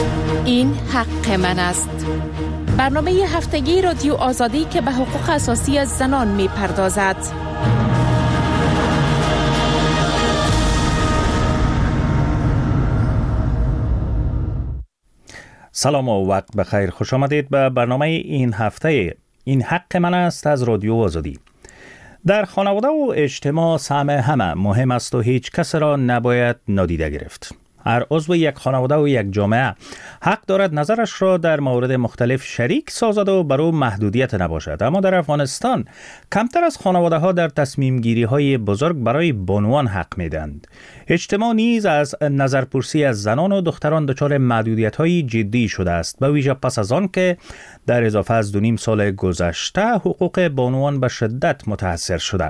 این حق من است. برنامه هفتگی رادیو آزادی که به حقوق اساسی زنان می پردازد. سلام و وقت بخیر. خوش آمدید به برنامه این هفته این حق من است از رادیو آزادی. در خانواده و اجتماع سهم همه مهم است و هیچ کس را نباید نادیده گرفت. هر عضو یک خانواده و یک جامعه حق دارد نظرش را در موارد مختلف شریک سازد و بر او محدودیت نباشد. اما در افغانستان کمتر از خانواده ها در تصمیم گیری های بزرگ برای بانوان حق میدند. اجتماع نیز از نظرپرسی از زنان و دختران دچار محدودیت های جدی شده است، به ویژه پس از آن که در اضافه از 2.5 سال گذشته حقوق بانوان به شدت متاثر شده.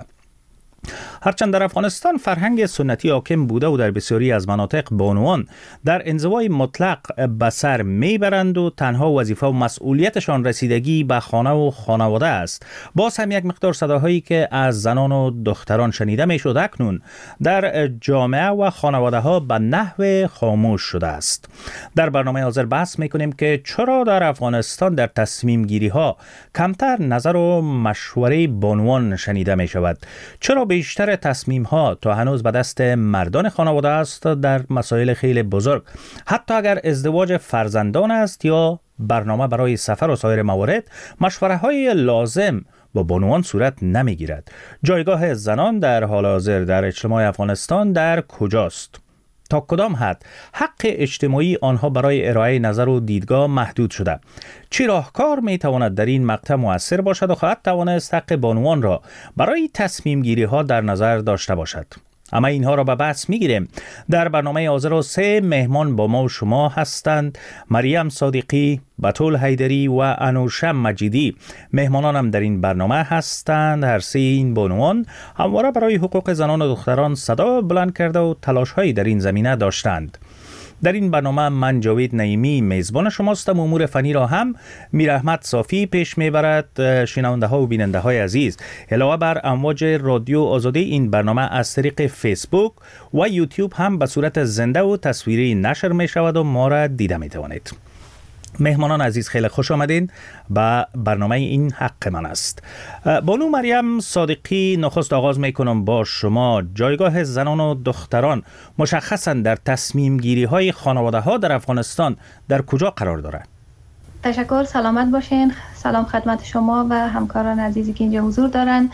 هرچند در افغانستان فرهنگ سنتی حاکم بوده و در بسیاری از مناطق بانوان در انزوای مطلق به سر میبرند و تنها وظیفه و مسئولیتشان رسیدگی به خانه و خانواده است، باز هم یک مقدار صداهایی که از زنان و دختران شنیده میشد اکنون در جامعه و خانواده ها به نحو خاموش شده است. در برنامه حاضر بحث میکنیم که چرا در افغانستان در تصمیم گیری ها کمتر نظر و مشوره بانوان شنیده می شود، چرا بیشتر تصمیم ها تا هنوز به دست مردان خانواده است در مسائل خیلی بزرگ، حتی اگر ازدواج فرزندان است یا برنامه برای سفر و سایر موارد، مشوره های لازم با بانوان صورت نمی گیرد. جایگاه زنان در حال حاضر در اجتماع افغانستان در کجاست؟ تا کدام حد حق اجتماعی آنها برای ارائه نظر و دیدگاه محدود شده؟ چه راهکار می تواند در این مقطع مؤثر باشد و خواهد توانست حق بانوان را برای تصمیم گیری ها در نظر داشته باشد؟ اما اینها را به بحث میگیریم. در برنامه حاضر 3 مهمان با ما و شما هستند: مریم صادقی، بتول حیدری و انوشه مجیدی. مهمانانم در این برنامه هستند. هر 3 این بانوان همواره برای حقوق زنان و دختران صدا بلند کرده و تلاش‌هایی در این زمینه داشتند. در این برنامه من جاوید نعیمی میزبان شماستم. امور فنی را هم میر احمد صافی پیش میبرد. شنونده ها و بیننده های عزیز، علاوه بر امواج رادیو آزادی، این برنامه از طریق فیسبوک و یوتیوب هم به صورت زنده و تصویری نشر می شود و ما را دیده می توانید. مهمانان عزیز، خیلی خوش آمدین به برنامه این حق من است. بانو مریم صادقی، نخست آغاز میکنم با شما. جایگاه زنان و دختران مشخصا در تصمیم گیری های خانواده ها در افغانستان در کجا قرار دارد؟ تشکر، سلامت باشین. سلام خدمت شما و همکاران عزیزی که اینجا حضور دارن.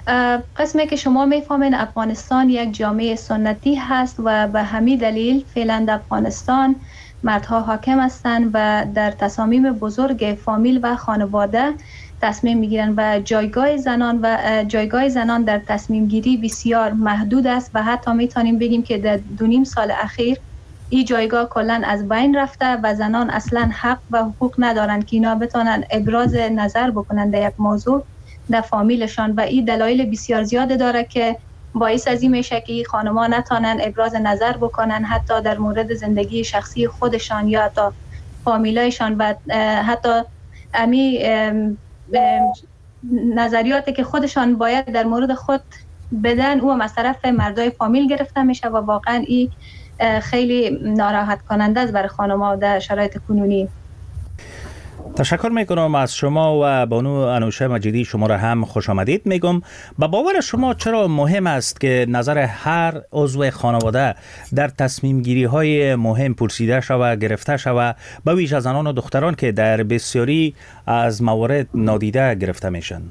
قسمی که شما میفهمین افغانستان یک جامعه سنتی هست و به همین دلیل فعلا در افغانستان مردها حاکم هستند و در تصامیم بزرگ فامیل و خانواده تصمیم میگیرند و جایگاه زنان در تصمیم گیری بسیار محدود است و حتی میتونیم بگیم که در 2.5 سال اخیر این جایگاه کلا از بین رفته و زنان اصلا حق و حقوق ندارند که اینا بتونن ابراز نظر بکنن در یک موضوع در فامیلشان و این دلایل بسیار زیاده داره که باعث از این میشه که خانم‌ها نتونن ابراز نظر بکنن حتی در مورد زندگی شخصی خودشان یا حتی فامیلایشان و حتی امی نظریاتی که خودشان باید در مورد خود بدن او از طرف مردای فامیل گرفته میشه و واقعا این خیلی ناراحت کننده است برای خانم‌ها در شرایط کنونی. تشکر میکنم از شما و بانو انوشه مجیدی. شما را هم خوش آمدید میگم. به باور شما چرا مهم است که نظر هر عضو خانواده در تصمیم گیری های مهم پرسیده شود، گرفته شود، به ویژه زنان و دختران که در بسیاری از موارد نادیده گرفته میشن؟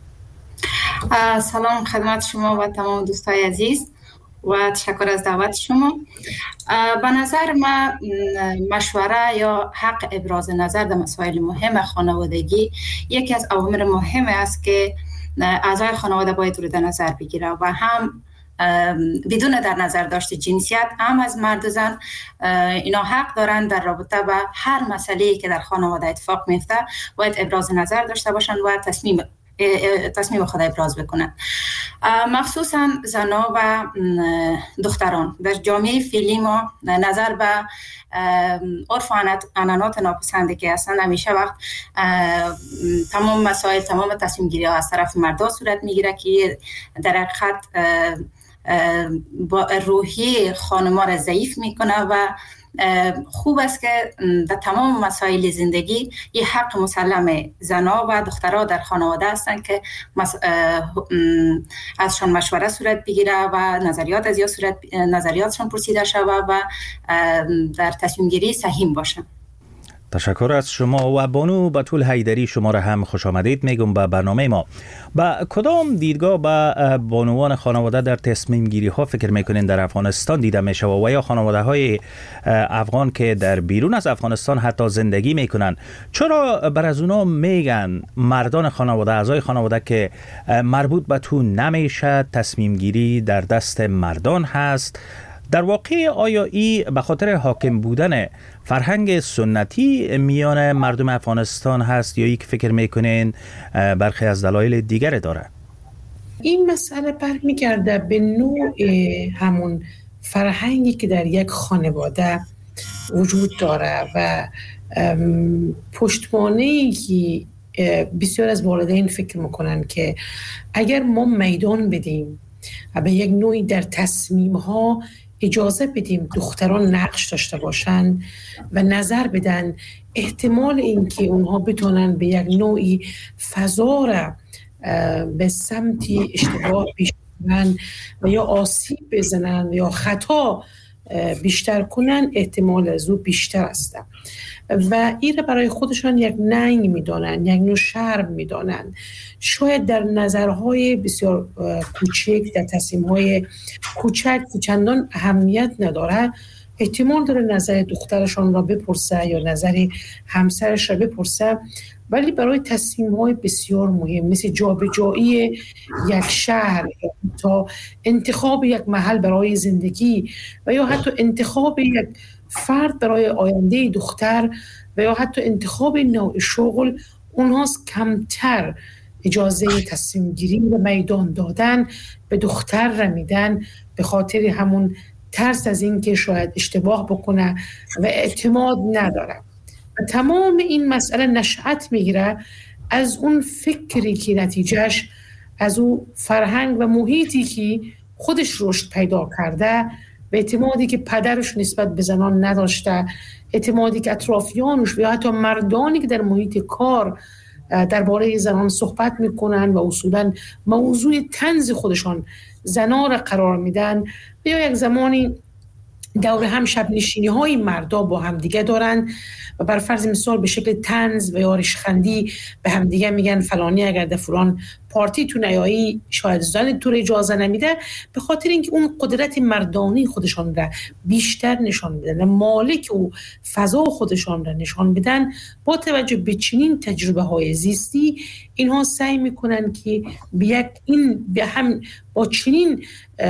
سلام خدمت شما و تمام دوستای عزیز و تشکر از دعوت شما. به نظر من مشوره یا حق ابراز نظر در مسائل مهم خانوادگی یکی از عوامل مهم است که اعضای خانواده باید رو در نظر بگیره و هم بدون در نظر داشت جنسیت هم از مرد و زن اینا حق دارن در رابطه با هر مسئله‌ای که در خانواده اتفاق میفته باید ابراز نظر داشته باشن و تصمیم خود ابراز بکنن. مخصوصا زنان و دختران در جامعه فعلی ما نظر به عرف و عنعنات ناپسنده که هستند همیشه وقت تمام مسائل تمام تصمیم گیری ها از طرف مردا صورت میگیره که در حقیقت با روحی خانما را ضعیف میکنه و خوب است که در تمام مسائل زندگی یه حق مسلم زنها و دخترها در خانواده هستند که ازشان مشوره صورت بگیره و نظریاتشان پرسیده شود و در تصمیم گیری سهیم باشند. تشکر از شما. و بانو بتول حیدری، شما را هم خوش آمدید میگم به برنامه ما. با کدام دیدگاه به بانوان خانواده در تصمیم گیری ها فکر میکنین در افغانستان دیده میشه و یا خانواده های افغان که در بیرون از افغانستان حتی زندگی میکنن، چرا بر از اونا میگن مردان خانواده، اعضای خانواده که مربوط به تو نمیشه، تصمیم گیری در دست مردان هست؟ در واقع آیا ای به خاطر حاکم بودن فرهنگ سنتی میان مردم افغانستان هست یا ای که فکر میکنین برخی از دلایل دیگر داره؟ این مسئله برمیگرده به نوع همون فرهنگی که در یک خانواده وجود داره و پشتوانه‌ای که بسیار از والدین فکر میکنن که اگر ما میدان بدیم و به یک نوعی در تصمیم‌ها اجازه بدیم دختران نقش داشته باشن و نظر بدن، احتمال اینکه اونها بتونن به یک نوعی فضا را به سمتی اشتباه پیش برن و یا آسیب بزنن یا خطا بیشتر کنن، احتمال از او بیشتر است و این را برای خودشان یک ننگ میدانن، یک نوع شرم میدانن. شاید در نظرهای بسیار کوچک، در تصمیم‌های کوچک که چندان اهمیت نداره، احتمال داره نظر دخترشان را بپرسه یا نظر همسرش را بپرسه، ولی برای تصمیم‌های بسیار مهم مثل جابجایی یک شهر یا تا انتخاب یک محل برای زندگی و یا حتی انتخاب یک فرد برای آینده دختر و یا حتی انتخاب نوع شغل، اونهاست کمتر اجازه تصمیم گیری و میدان دادن به دختر را میدن به خاطر همون ترس از این که شاید اشتباه بکنه و اعتماد نداره. و تمام این مسئله نشأت میگیره از اون فکری که نتیجهش از اون فرهنگ و محیطی که خودش رشد پیدا کرده و اعتمادی که پدرش نسبت به زنان نداشته، اعتمادی که اطرافیانش و حتی مردانی که در محیط کار درباره زنان صحبت میکنن و اصولا موضوع طنز خودشان زنان را قرار میدن و یا یک زمانی دور هم شب نشینی های مردا با هم دیگه دارن و بر فرض مثال به شکل طنز و یا ریشخندی به هم دیگه میگن فلانی اگر در فلان پارتی تو نیایی شاید زن تو اجازه نمیده، به خاطر اینکه اون قدرت مردانی خودشان را بیشتر نشان بدن، مالک و فضا خودشان را نشان بدن. با توجه به چنین تجربه های زیستی اینها سعی میکنن که به هم با چنین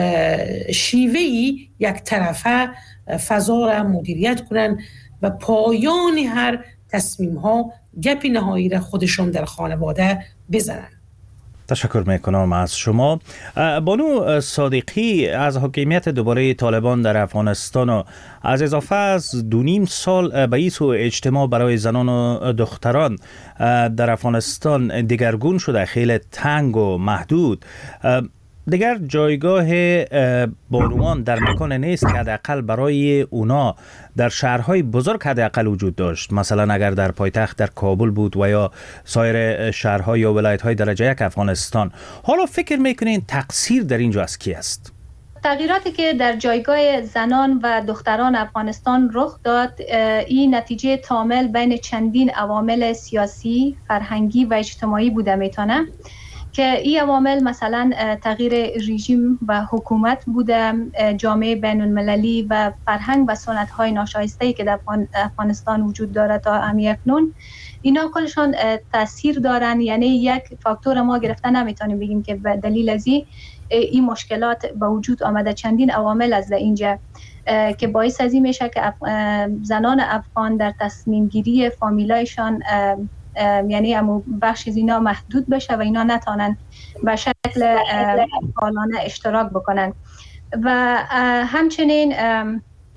شیوهی یک طرفه فضا را مدیریت کنن و پایان هر تصمیم ها گپ نهایی را خودشان در خانواده بزنن. تشکر میکنم از شما. بانو صادقی، از حاکمیت دوباره طالبان در افغانستان و از اضافه از 2.5 سال به این سو اجتماع برای زنان و دختران در افغانستان دگرگون شده، خیلی تنگ و محدود، دیگر جایگاه بانوان در مکان نیست که حداقل برای اونا در شهرهای بزرگ حداقل وجود داشت. مثلا اگر در پایتخت در کابل بود و یا سایر شهرهای یا ولایت‌های درجه یک افغانستان. حالا فکر میکنین تقصیر در اینجا از کی است؟ تغییراتی که در جایگاه زنان و دختران افغانستان رخ داد، این نتیجه تامل بین چندین عوامل سیاسی، فرهنگی و اجتماعی بوده میتونه که این عوامل مثلا تغییر رژیم و حکومت بوده، جامعه بین المللی و فرهنگ و سنت‌های ناشایسته‌ای که در افغانستان وجود داره تا اکنون، اینا کلشان تاثیر دارن. یعنی یک فاکتور ما گرفته نمیتونیم بگیم که به دلیل از این مشکلات به وجود آمده. چندین عوامل از اینجا که باعث از این میشه که زنان افغان در تصمیم گیری فامیلایشان یعنی بخش از اینا محدود بشه و اینا نتونن به شکل فعالانه اشتراک بکنن. و همچنین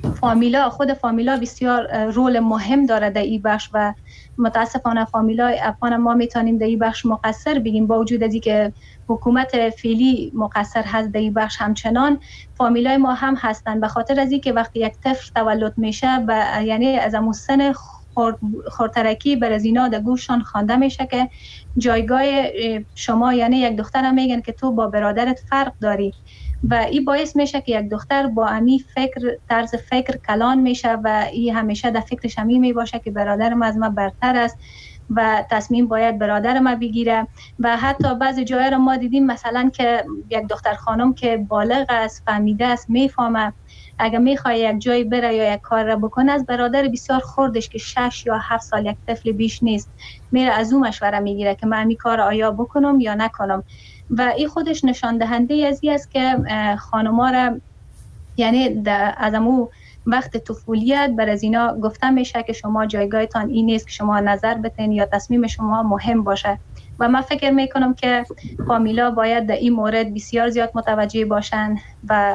خود فامیلا بسیار رول مهم داره در این بخش و متاسفانه فامیلای افغان ما میتونیم در این بخش مقصر بگیم، با وجود از اینکه حکومت فعلی مقصر هست در این بخش، همچنان فامیلای ما هم هستند، به خاطر از اینکه وقتی یک طفل تولد میشه یعنی از همون سن خردترکی بر از اینا در گوششان خوانده میشه که جایگاه شما، یعنی یک دختر هم میگن که تو با برادرت فرق داری و این باعث میشه که یک دختر با امی طرز فکر کلان میشه و این همیشه در فکرش همی میباشه که برادرم از ما برتر است و تصمیم باید برادر ما بگیره. و حتی بعضی جاهای رو ما دیدیم مثلا که یک دختر خانم که بالغ است، فهمیده است، میفهمه اگر میخواد یک جایی بره یا یک کار را بکنه، از برادر بسیار خردش که 6 یا 7 سال یک طفل بیش نیست میره از اون مشوره میگیره که من این کار آیا بکنم یا نکنم. و این خودش نشان دهنده از این است که خانم‌ها را یعنی از امو وقت طفولیت بر از اینا گفته میشه که شما جایگاهتان این نیست که شما نظر بتین یا تصمیم شما مهم باشه. و من فکر میکنم که فامیلا باید در این مورد بسیار زیاد متوجه باشن و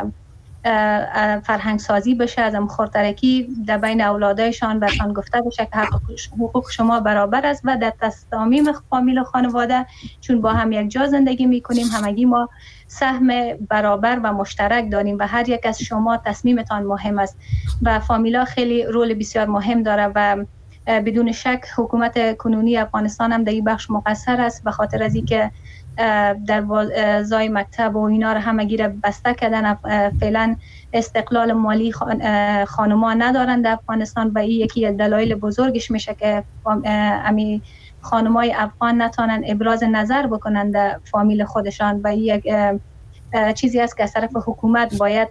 فرهنگ سازی بشه از خردترکی در بین اولادایشان، برشان گفته بشه که حقوق شما برابر است و در تصامیم فامیل و خانواده چون با هم یک جا زندگی میکنیم همگی ما سهم برابر و مشترک داریم و هر یک از شما تصمیمتان مهم است و فامیلا خیلی رول بسیار مهم داره و بدون شک حکومت کنونی افغانستان هم در این بخش مقصر است به خاطر از اینکه دروازه‌های مکتب و اینا رو همگی رو بسته کردن. فعلا استقلال مالی خانم‌ها ندارن در افغانستان و این یکی از دلایل بزرگش میشه که امی خانم‌های افغان نتونن ابراز نظر بکنن در فامیل خودشان و این یک چیزی است که از طرف حکومت باید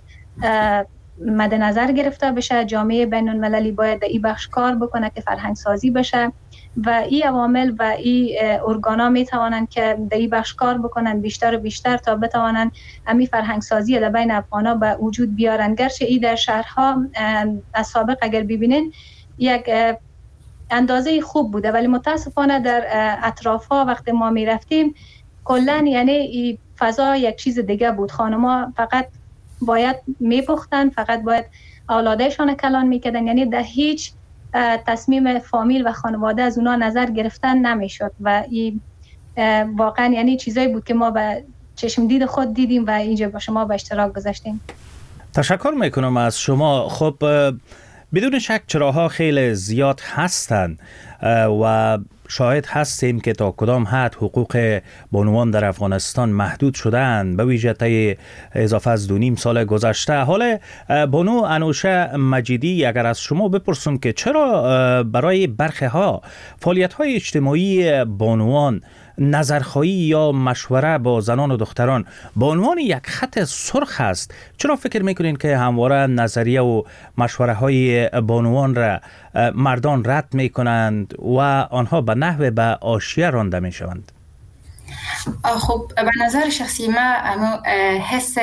مد نظر گرفته بشه. جامعه بین المللی باید در این بخش کار بکنه که فرهنگ سازی بشه و این عوامل و این ارگانا می توانند که در این بخش کار بکنن بیشتر و بیشتر تا بتوانند امی فرهنگ سازی در بین افغانا به وجود بیارن. گرچه این در شهرها از سابق اگر ببینین یک اندازه خوب بوده ولی متاسفانه در اطرافها وقتی ما می رفتیم کلا یعنی این فضا یک چیز دیگه بود. خانم‌ها فقط باید میپختن، فقط باید اولادشان کلان میکردن، یعنی در هیچ تصمیم فامیل و خانواده از اونا نظر گرفتن نمیشد و این واقعا یعنی چیزایی بود که ما به چشم دید خود دیدیم و اینجا با شما به اشتراک گذاشتیم. تشکر میکنم از شما. خب بدون شک چراها خیلی زیاد هستند و شاهد هستیم که تا کدام حد حقوق بانوان در افغانستان محدود شدند، به ویژه طی اضافه از 2.5 سال گذشته. حالا بانو انوشه مجیدی اگر از شما بپرسم که چرا برای برخی ها فعالیت های اجتماعی بانوان نظرخواهی یا مشوره با زنان و دختران به عنوان یک خط سرخ است، چرا فکر میکنین که همواره نظریه و مشوره های بانوان را مردان رد میکنند و آنها به نحو به حاشیه رانده میشوند؟ خب به نظر شخصی ما حس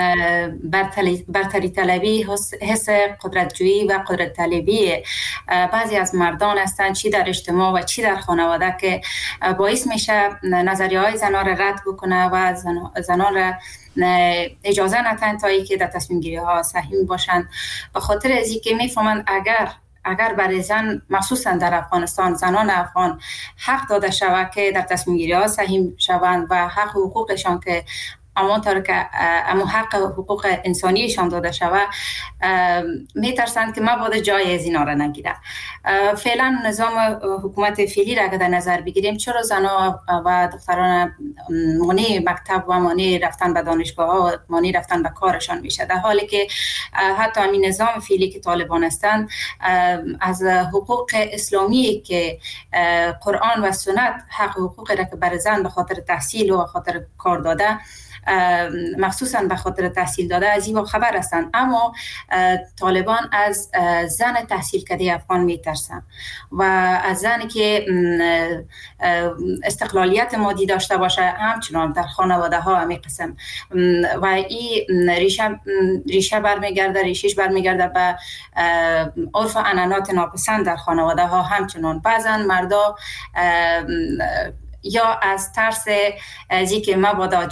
برتری طلبی، حس قدرتجویی و قدرت طلبی بعضی از مردان هستند، چی در اجتماع و چی در خانواده، که باعث میشه نظریه های زنان را رد بکنه و زنان را اجازه نتن تا ای که در تصمیم گیری ها سهیم باشند. به خاطر از اینکه میفهمند اگر برای زن مخصوصا در افغانستان زنان افغان حق داده شود که در تصمیم گیری ها سهیم شوند و حق حقوقشان که همانطور که حق حقوق انسانیشان داده شود میترسند که مبادا جای از اینا را نگیره. فعلا نظام حکومت فعلی را در نظر بگیریم، چرا زنها و دختران مانع مکتب و مانع رفتن به دانشگاه ها، مانع رفتن به کارشان میشه، در حالی که حتی همین نظام فعلی که طالبان هستند از حقوق اسلامی که قرآن و سنت حق حقوق را که بر زن به خاطر تحصیل و خاطر کار داده، مخصوصا به خاطر تحصیل داده از این خبر هستند، اما طالبان از زن تحصیل کرده افغان میترسن و از زنی که استقلالیت مادی داشته باشه همچنان در خانواده ها همین قسم و این ریشه برمیگرده، ریشش برمیگرده به عرف و عنعنات ناپسند در خانواده ها. همچنان بعضا مردا یا از ترس از اینکه مبادا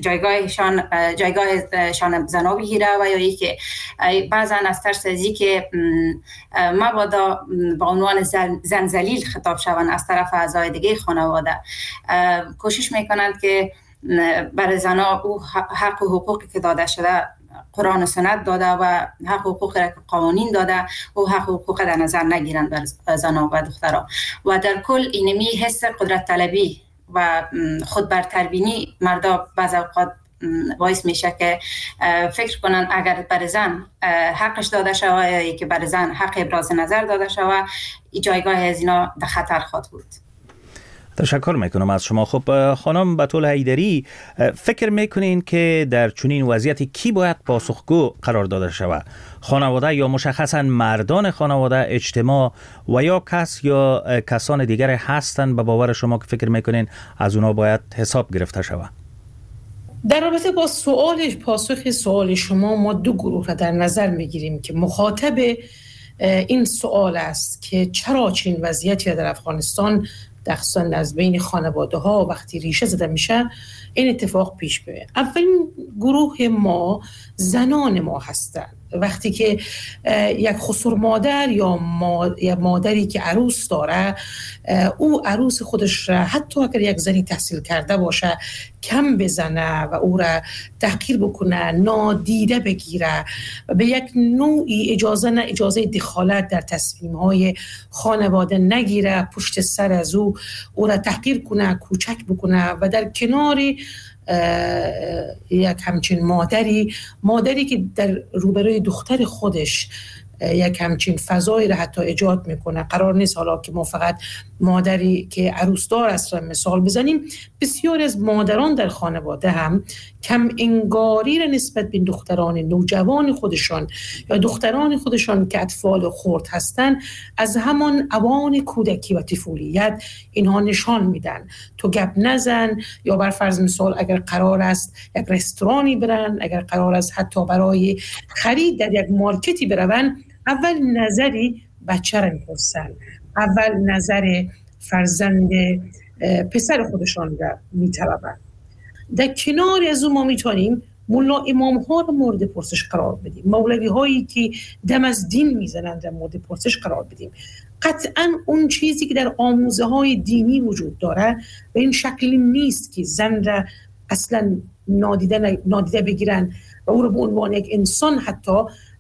جایگاهشان زنا بگیره و یا اینکه بعضا از ترس از اینکه مبادا با عنوان زن ذلیل خطاب شوند از طرف اعضای دیگه خانواده، کوشش میکنند که برای زنا او حق و حقوقی که داده شده قرآن و سنت داده و حق و حقوق که قوانین داده و حق و حقوق در نظر نگیرند بر زنا و دخترها. و در کل اینمی حس قدرت طلبی و خود برتربینی مردا بعض اوقات باعث میشه که فکر کنن اگر بر زن حقش داده شود یا که بر زن حق ابراز نظر داده شود، جایگاه از اینا در خطر خواهد بود. تشکر میکنم از شما. خب خانم بتول حیدری، فکر میکنین که در چنین وضعیتی کی باید پاسخگو قرار داده شود؟ خانواده یا مشخصا مردان خانواده، اجتماع و یا کسان دیگر هستند به باور شما که فکر میکنین از اونا باید حساب گرفته شود؟ در رابطه با پاسخ سوال شما، ما دو گروه را در نظر میگیریم که مخاطب این سوال است که چرا چنین وضعیتی در افغانستان دخصان از بین خانواده ها وقتی ریشه زده میشه این اتفاق پیش بیاد. اولین گروه ما زنان ما هستند. وقتی که یک خسر مادر یا مادری که عروس داره، او عروس خودش را حتی اگر یک زنی تحصیل کرده باشه کم بزنه و او را تحقیر بکنه، نادیده بگیره و به یک نوعی اجازه دخالت در تصمیم‌های خانواده نگیره، پشت سر از او را تحقیر کنه، کوچک بکنه و در کنار یک همچین مادری که در روبروی دختر خودش یک همچین فضایی را حتی ایجاد میکنه. قرار نیست حالا که ما فقط مادری که عروسدار است را مثال بزنیم، بسیار از مادران در خانواده هم کم انگاری را نسبت به دختران نوجوان خودشان یا دختران خودشان که اطفال خرد هستند از همان اوان کودکی و طفولیت اینها نشان میدن. تو گپ نزن، یا بر فرض مثال اگر قرار است یک رستورانی برن، اگر قرار است حتی برای خرید در یک مارکتی برون، اول نظری بچه را میپرسن، اول نظر فرزند پسر خودشان را میطلبن. در کنار از اون ما میتونیم ملا امام ها را مورد پرسش قرار بدیم، مولوی هایی که دم از دین میزنند را مورد پرسش قرار بدیم. قطعا اون چیزی که در آموزه های دینی وجود داره به این شکلی نیست که زن را اصلا نادیده بگیرن و او را به عنوان یک انسان حتی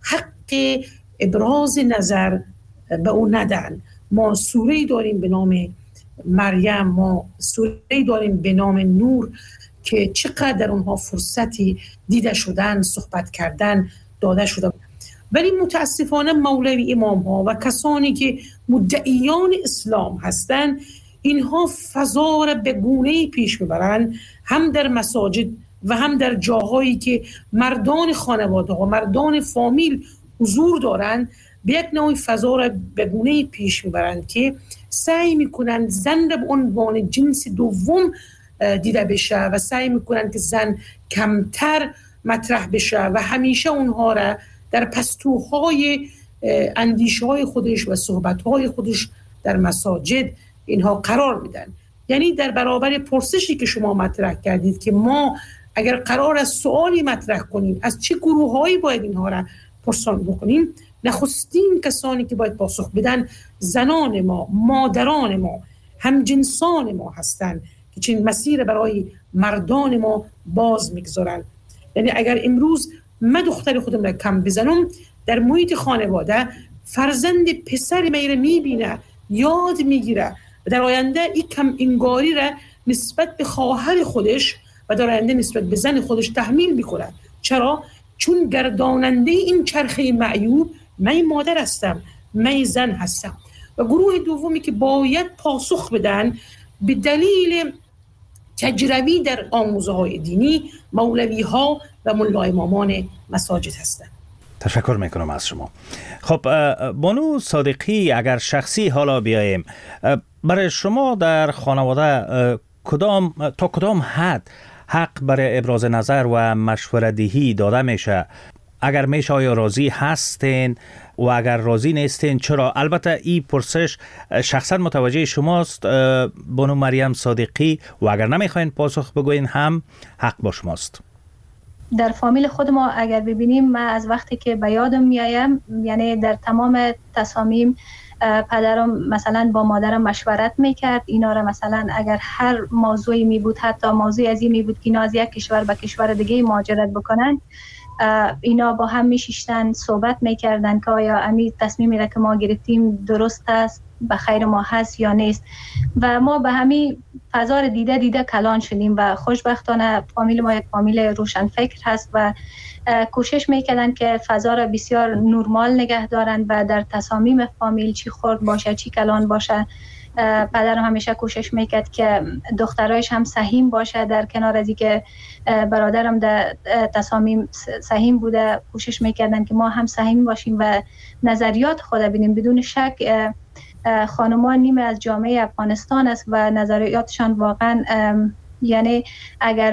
حق ابراز نظر به او ندن. ما سوره‌ای داریم به نام مریم، ما سوره‌ای داریم به نام نور که چقدر در اونها فرصتی دیده شدن، صحبت کردن داده شده. ولی متاسفانه مولوی امام ها و کسانی که مدعیان اسلام هستند، اینها فضا را به گونه‌ای پیش میبرند، هم در مساجد و هم در جاهایی که مردان خانواده و مردان فامیل حضور دارند، به یک نوع فضا را به گونه‌ای پیش میبرند که سعی میکنند زن را به عنوان جنس دوم دیده بشه و سعی میکنند که زن کمتر مطرح بشه و همیشه اونها را در پستوهای اندیشه‌های خودش و صحبت‌های خودش در مساجد اینها قرار میدن. یعنی در برابر پرسشی که شما مطرح کردید که ما اگر قرار است سوالی مطرح کنیم از چه گروه‌هایی باید اینها را پرسان بکنیم، نخستین کسانی که باید پاسخ بدن زنان ما، مادران ما، همجنسان ما هستند که چنین مسیر برای مردان ما باز میگذارن. یعنی اگر امروز من دختر خودم را کم بزنم، در محیط خانواده فرزند پسر میره میبینه، یاد میگیره و در آینده این کم انگاری را نسبت به خواهر خودش و در آینده نسبت به زن خودش تحمیل میکنه. چرا؟ چون گرداننده این چرخه معیوب من مادر هستم، من زن هستم. و گروه دومی که باید پاسخ بدن به دلیل تجربی در آموزه های دینی، مولوی ها و ملا امامان مساجد هستند. تشکر میکنم از شما. خب بانو صادقی، اگر شخصی حالا بیاییم، برای شما در خانواده تا کدام حد حق برای ابراز نظر و مشورت دهی داده میشه؟ اگر میشه آیا راضی هستین و اگر راضی نیستین چرا؟ البته این پرسش شخصا متوجه شماست بانو مریم صادقی و اگر نمیخواین پاسخ بگوین هم حق با شماست. در فامیل خود ما اگر ببینیم، من از وقتی که به یادم میایم، یعنی در تمام تصامیم پدرم مثلا با مادرم مشورت میکرد اینا را، مثلا اگر هر موضوعی می بود، حتی موضوعی از این می بود که اینا از یک کشور به کشور دیگه مهاجرت بکنن، اینا با هم میشیشتن صحبت میکردن که آیا امی تصمیمی را که ما گرفتیم درست است، به خیر ما هست یا نیست. و ما به همین فضا دیده کلان شدیم و خوشبختانه فامیل ما یک فامیل روشنفکر هست و کوشش میکردن که فضا را بسیار نرمال نگه دارن و در تصامیم فامیل چی خرد باشه چی کلان باشه. پدرم همیشه کوشش میکرد که دخترایش هم سهیم باشه، در کنار از اینکه برادرم در تصامیم سهیم بوده، کوشش میکردن که ما هم سهیم باشیم و نظریات خود ببینیم. بدون شک خانمان نیمه از جامعه افغانستان است و نظریاتشان واقعا یعنی اگر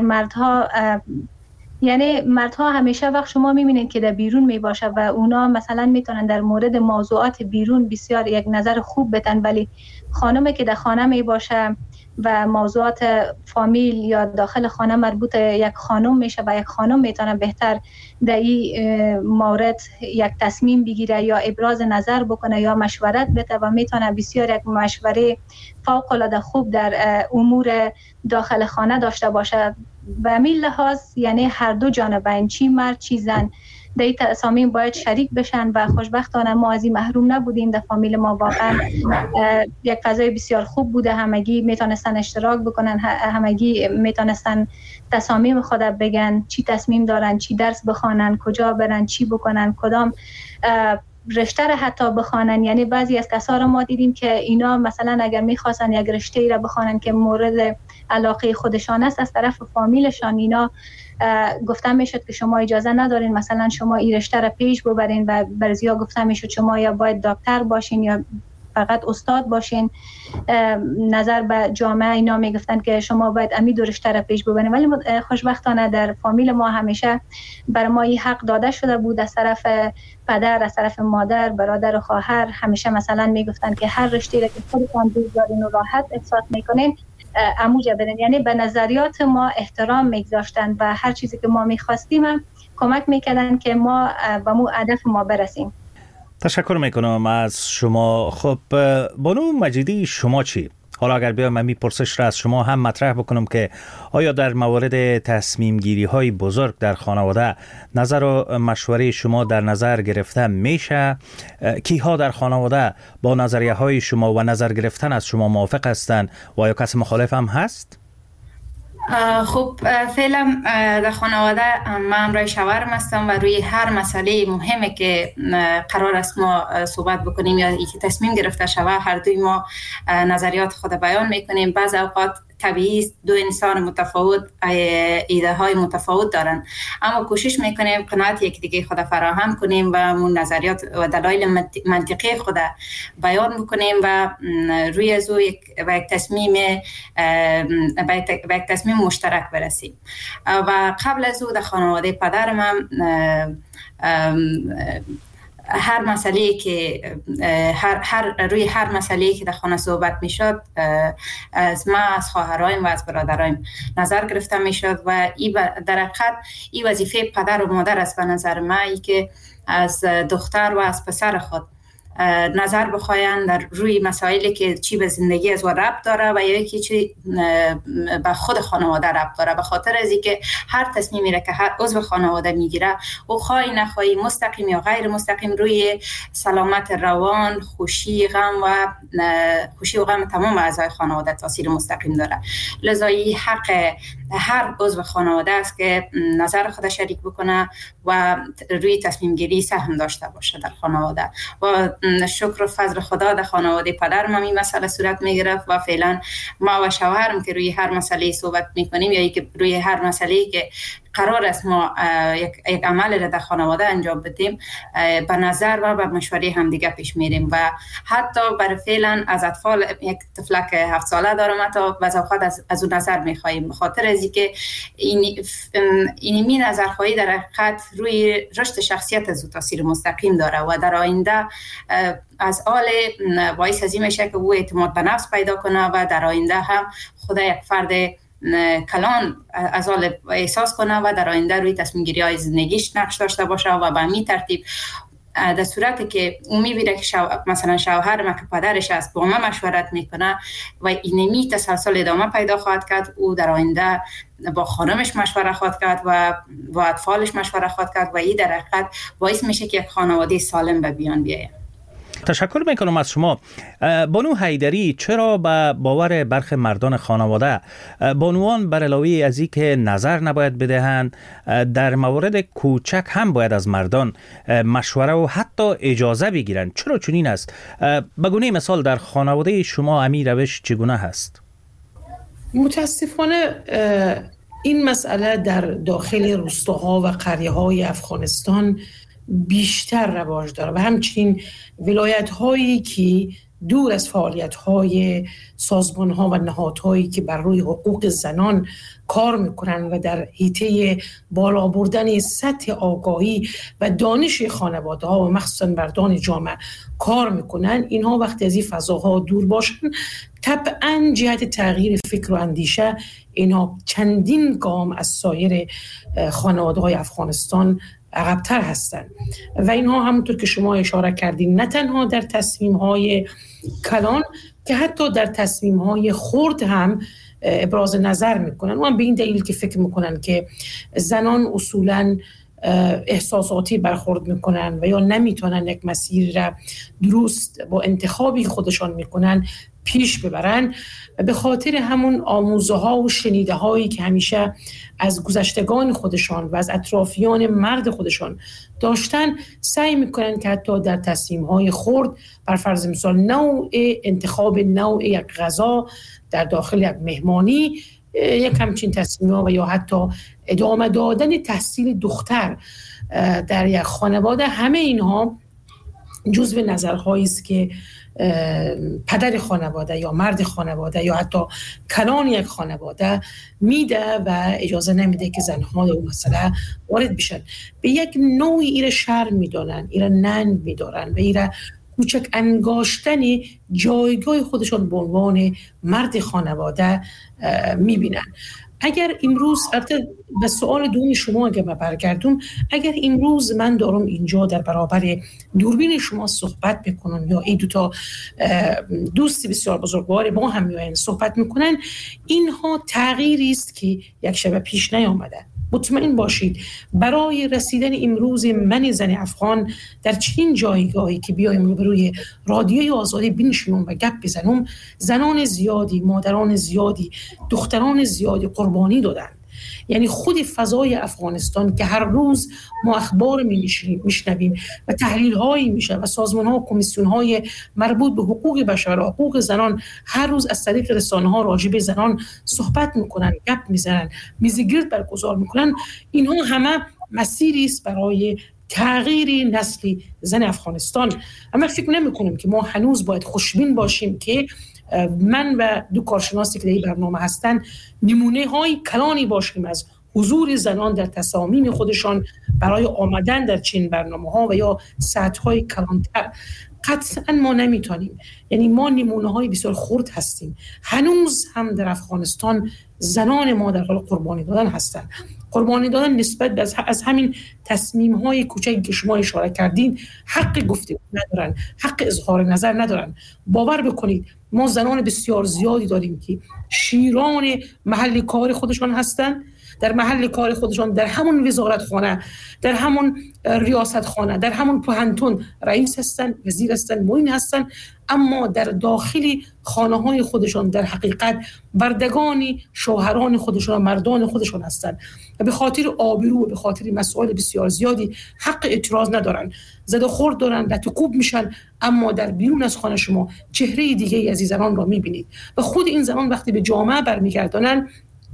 مردها همیشه وقت شما میبینید که در بیرون میباشه و اونا مثلا میتونن در مورد موضوعات بیرون بسیار یک نظر خوب بدن، ولی خانمی که در خانه میباشه و موضوعات فامیل یا داخل خانه مربوط یک خانم میشه و یک خانم میتونه بهتر در این مورد یک تصمیم بگیره یا ابراز نظر بکنه یا مشورت بده و میتونه بسیار یک مشوره فوق العاده خوب در امور داخل خانه داشته باشه. و همین لحاظ یعنی هر دو جانبین، چی مرد چی زن، در این تصامیم باید شریک بشن و خوشبختانه ما از این محروم نبودیم. در فامیل ما واقعا یک فضای بسیار خوب بوده، همگی میتونستن اشتراک بکنن، همگی میتونستن تصامیم خود بگن، چی تصمیم دارن، چی درس بخوانن، کجا برن، چی بکنن، کدام رشته را حتی بخوانن. یعنی بعضی از کسا را ما دیدیم که اینا مثلا اگر میخواستن یک رشته ای را بخوانن که مورد علاقه خودشان است، از طرف فامیلشان اینا گفتن میشد که شما اجازه ندارین مثلا شما این رشته را پیش ببرین و برزیا گفتن میشد شما یا باید دکتر باشین یا فقط استاد باشین. نظر به جامعه اینا میگفتن که شما باید امی دو رشته را پیش ببرین، ولی خوشبختانه در فامیل ما همیشه بر ما این حق داده شده بود. از طرف پدر، از طرف مادر، برادر و خواهر همیشه مثلا میگفتن که هر رشته را که خودتان دوست دارین و راحت احساس میکنین اموجه برین. یعنی به نظریات ما احترام میگذاشتن و هر چیزی که ما میخواستیم کمک میکردن که ما به مو هدف ما برسیم. تشکر میکنم از شما. خب بانو مجیدی شما چی؟ حالا اگر بیام من پرسش را از شما هم مطرح بکنم که آیا در مورد تصمیم گیری های بزرگ در خانواده نظر و مشوره شما در نظر گرفته میشه؟ کیها در خانواده با نظریه های شما و نظر گرفتن از شما موافق هستند و آیا کسی مخالف هم هست؟ خب فعلا در خانواده من همراه شوهرم هستم و روی هر مسئله مهمه که قرار است ما صحبت بکنیم یا اینکه تصمیم گرفته شود، هر دوی ما نظریات خود بیان میکنیم. بعض اوقات طبیعی است دو انسان متفاوت ایده های متفاوت دارن، اما کوشش میکنیم قناعت یک دیگه خود فراهم کنیم و اون نظریات و دلایل منطقی خود بیان بکنیم و روی از یک تصمیم مشترک برسیم. و قبل از او در خانواده پدرم هم هر مسئله‌ای که روی هر مسئله‌ای که در خانه صحبت میشد از ما، از خواهرایم و از برادرایم نظر گرفته میشد و در حقیقت این وظیفه پدر و مادر است به نظر من، ای که از دختر و از پسر خود نظر بخواین در روی مسائلی که چی به زندگی از و ربط داره و یا یکی چی به خود خانواده ربط داره، به خاطر از اینکه هر تصمیمی را که هر عضو خانواده میگیره او خواهی نخواهی مستقیم یا غیر مستقیم روی سلامت روان، خوشی و غم تمام اعضای خانواده تاثیر مستقیم داره. لذا این حق هر عضو خانواده است که نظر خود شریک بکنه و روی تصمیم گیری سهم داشته باشه در خانواده. و شکر و فضل خدا در خانواده پدرم هم این مسئله صورت میگرفت و فعلا ما و شوهرم که روی هر مسئله صحبت میکنیم یا که روی هر مسئله که قرار است ما یک عمل را در خانواده انجام بدیم، به نظر و به مشوره هم دیگه پیش میریم و حتی برای فعلا از اطفال، یک طفلک 7 ساله دارم، حتی بعض اوقات از اون نظر میخواییم، بخاطر از اینکه اینمی نظرخواهی در حقیقت روی رشد شخصیت از او تاثیر مستقیم داره و در آینده از آل باعث ازی میشه که او اعتماد به نفس پیدا کنه و در آینده هم خود یک فرد کلان از آل احساس کنه و در آینده روی تصمیم گیری های زندگیش نقش داشته باشه و به همین ترتیب در صورتی که او میبینه که مثلا شوهر ما که پدرش است با ما مشورت میکنه و اینمی تسلسل ادامه پیدا خواهد کرد، او در آینده با خانمش مشوره خواهد کرد و با اطفالش مشوره خواهد کرد و این در حقیقت باعث میشه که یک خانواده سالم به بیان بیاید. تشکر میکنم از شما. بانو حیدری، چرا به باور برخی مردان خانواده بانوان بر علاوه از این که نظر نباید بدهند، در موارد کوچک هم باید از مردان مشوره و حتی اجازه بگیرند؟ چرا چنین است؟ به گونه مثال در خانواده شما امی روش چگونه هست؟ متاسفانه این مسئله در داخل روستاها و قریه‌های افغانستان بیشتر رواج داره و همچنین ولایت‌هایی که دور از فعالیت‌های سازمان‌ها و نهادهایی که بر روی حقوق زنان کار می‌کنند و در حیطه بالا بردن سطح آگاهی و دانش خانواده‌ها و مخصوصاً مردان جامعه کار می‌کنند، اینها وقتی از این فضاها دور باشن طبعاً جهت تغییر فکر و اندیشه اینها چندین گام از سایر خانواده‌های افغانستان عقب‌تر هستند و اینها همونطور که شما اشاره کردین نه تنها در تصمیم‌های کلان که حتی در تصمیم‌های خرد هم ابراز نظر میکنن و هم به این دلیل که فکر میکنن که زنان اصولاً احساساتی برخورد میکنن و یا نمیتونن یک مسیر را درست با انتخابی خودشان میکنن پیش ببرن، به خاطر همون آموزه ها و شنیده هایی که همیشه از گذشتگان خودشان و از اطرافیان مرد خودشان داشتن سعی میکنن که حتی در تصمیم های خرد، بر فرض مثال نوع انتخاب نوع یک غذا در داخل یک مهمانی، یک همچین تصمیم ها و یا حتی ادامه دادن تحصیل دختر در یک خانواده، همه اینها جزو نظرهایی است که پدر خانواده یا مرد خانواده یا حتی کلان یک خانواده میده و اجازه نمیده که زنها در اون مسئله وارد بشن. به یک نوعی ایره شرم میدانن، ایره ننگ میدارن و ایره کوچک انگاشتن جایگاه خودشان به عنوان مرد خانواده میبینن. اگر امروز به سوال دوم شما اگر برگردم، اگر امروز من دارم اینجا در برابر دوربین شما صحبت میکنم یا این دوتا دوست بسیار بزرگوار ما هم میاین صحبت میکنن، اینها تغییری است که یک شب پیش نیامده. مطمئن باشید برای رسیدن امروز من زن افغان در چنین جایگاهی که بیایم روی رادیوی آزادی بنشینم و گپ بزنم، زنان زیادی، مادران زیادی، دختران زیادی قربانی دادن. یعنی خود فضای افغانستان که هر روز ما اخبار میشنویم و تحلیل هایی میشه و سازمان ها و کمیسیون های مربوط به حقوق بشر و حقوق زنان هر روز از طریق رسانه ها راجع به زنان صحبت میکنن، گپ میزنن، میزگرد برگزار میکنن، اینها همه مسیری است برای تغییر نسل زن افغانستان. اما فکر نمی‌کنم که ما هنوز باید خوشبین باشیم که من و دو کارشناسی که در این برنامه هستن نمونه های کلانی باشیم از حضور زنان در تصامیم خودشان برای آمدن در چنین برنامه ها و یا سطح های کلانتر. قطعا ما نمیتونیم. یعنی ما نمونه های بسیار خرد هستیم. هنوز هم در افغانستان زنان ما در حال قربانی دادن هستند. قربانی دادن نسبت به از همین تصمیم های کوچکی که شما اشاره کردین حق گفتگو ندارن، حق اظهار نظر ندارن. باور بکنید ما زنان بسیار زیادی داریم که شیران محل کار خودشان هستند، در محل کار خودشان، در همون وزارت خانه، در همون ریاست خانه، در همون پوهنتون رئیس هستن، وزیر هستن، معین هستن، اما در داخل خانه های خودشان در حقیقت بردگان شوهران خودشان و مردان خودشان هستند و به خاطر آبرو و به خاطر مسائل بسیار زیادی حق اعتراض ندارن، زده خورد دارن، لطکوب میشن، اما در بیرون از خانه شما چهره دیگه از این زنان را میبینید و خود این زنان وقتی به جامعه برمیگردانن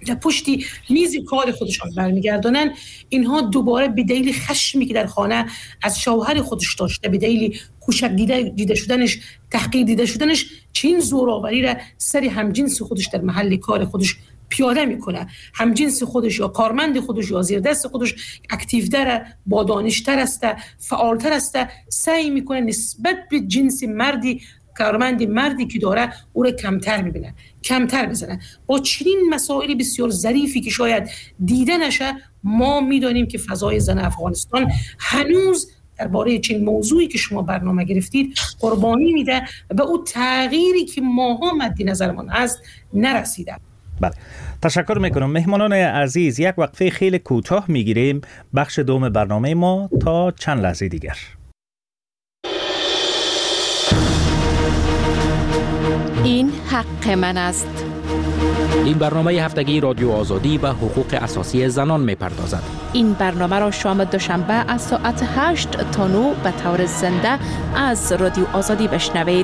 در پشتی میز کار خودشان برمیگردانن، اینها دوباره به دلیل خشمی که در خانه از شوهر خودش داشته، به دلیل کوچک دیده شدنش، تحقیر دیده شدنش، چین زوراوری را سر همجنس خودش در محل کار خودش پیاده میکنه. همجنس خودش یا کارمند خودش یا زیر دست خودش اکتیوتر، با دانشتر است، فعالتر است، سعی میکنه نسبت به جنس مردی، کارمند مردی که داره او را کمتر میبینه، کمتر بزنه. با چنین مسائل بسیار ظریفی که شاید دیده نشه، ما میدانیم که فضای زن افغانستان هنوز درباره چنین موضوعی که شما برنامه گرفتید قربانی میده و به اون تغییری که ماها مد نظرمان هست نرسیده. بله، تشکر میکنم. مهمانان عزیز، یک وقفه خیلی کوتاه میگیریم، بخش دوم برنامه ما تا چند لحظه دیگر. این حق من است. این برنامه هفتگی رادیو آزادی و حقوق اساسی زنان میپردازد. این برنامه را شام دوشنبه از ساعت 8 تا 9 به طور زنده از رادیو آزادی بشنوید.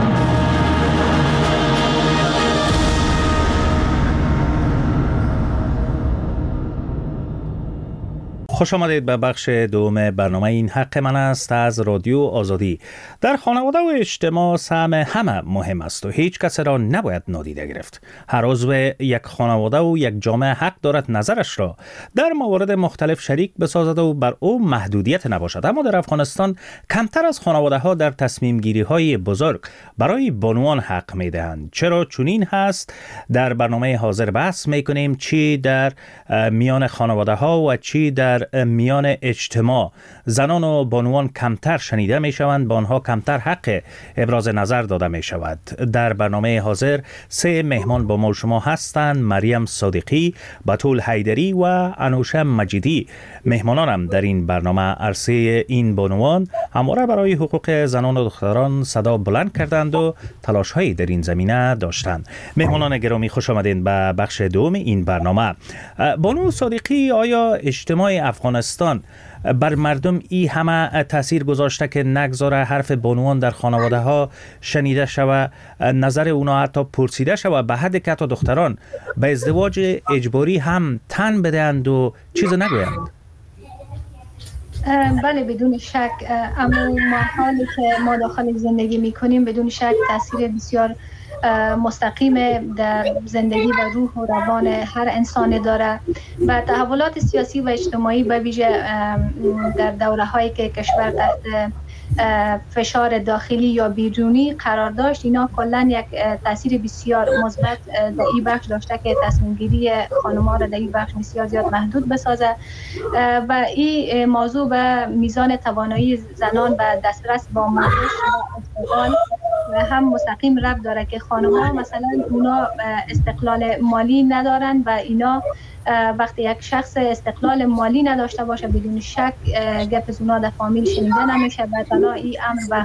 خوش آمدید به بخش دوم برنامه این حق من است از رادیو آزادی. در خانواده و اجتماع سهم همه مهم است و هیچ کس را نباید نادیده گرفت. هر عضو یک خانواده و یک جامعه حق دارد نظرش را در موارد مختلف شریک بسازد و بر او محدودیت نباشد. اما در افغانستان کمتر از خانواده ها در تصمیم گیری های بزرگ برای بانوان حق می دهند. چرا چنین هست؟ در برنامه حاضر بحث می کنیم چی در میان خانواده ها و چی در میان اجتماع زنان و بانوان کمتر شنیده می شوند، با آنها کمتر حق ابراز نظر داده می شود. در برنامه حاضر 3 مهمان با ما شما هستند: مریم صادقی، بتول حیدری و انوشه مجیدی. مهمانانم در این برنامه عرصه این بانوان همواره برای حقوق زنان و دختران صدا بلند کردند و تلاش‌هایی در این زمینه داشتند. مهمانان گرامی، خوش آمدین به بخش دوم این برنامه. بانو صادقی، آیا اجتماع افغانستان بر مردم ای همه تاثیر گذاشته که نگذاره حرف بانوان در خانواده ها شنیده شود، نظر اونا حتی پرسیده شود، به حد که حتی دختران به ازدواج اجباری هم تن بدهند و چیز نگویند؟ بله، بدون شک. اما حالی که ما داخل زندگی میکنیم بدون شک تاثیر بسیار مستقیم در زندگی و روح و روان هر انسان داره و تحولات سیاسی و اجتماعی به ویژه در دوره‌هایی که کشور تحت فشار داخلی یا بیرونی قرار داشت، اینا کلا یک تاثیر بسیار مثبت در این بخش داشته که تصمیم گیری خانم‌ها را در این بخش بسیار زیاد محدود بسازه و این موضوع به میزان توانایی زنان و دسترس با معاش و استقلال و هم مستقیم ربط داره که خانم‌ها مثلا اونا استقلال مالی ندارن و اینا وقتی یک شخص استقلال مالی نداشته باشه بدون شک گپ از اونا در فامیل شنیده نمیشه و تنها این امر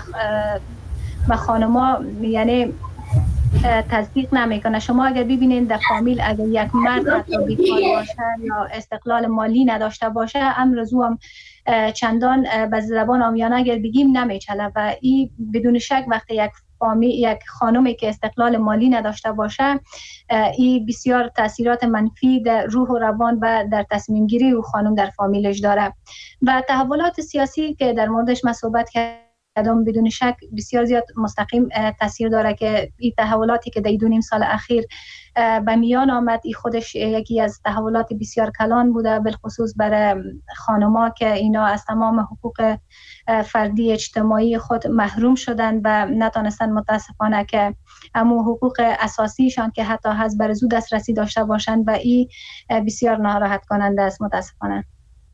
و خانم‌ها یعنی تصدیق نمیکنه. شما اگر ببینید در فامیل اگر یک مرد حتی بیکار باشه یا استقلال مالی نداشته باشه، امر زو هم چندان به زبان عامیانه اگر بگیم نمیچله و این بدون شک وقتی یک خانمی که استقلال مالی نداشته باشه، این بسیار تاثیرات منفی در روح و روان و در تصمیم گیری او خانم در فامیلش داره و تحولات سیاسی که در موردش من صحبت کردم بدون شک بسیار زیاد مستقیم تاثیر داره که این تحولاتی که در 2.5 سال اخیر به میان آمد، این خودش یکی از تحولات بسیار کلان بوده، بالخصوص برای خانم‌ها که اینا از تمام حقوق فردی اجتماعی خود محروم شدن و نتونستن متاسفانه که همون حقوق اساسیشان که حتی هست بر زود دسترسی داشته باشند و این بسیار ناراحت کننده است متاسفانه.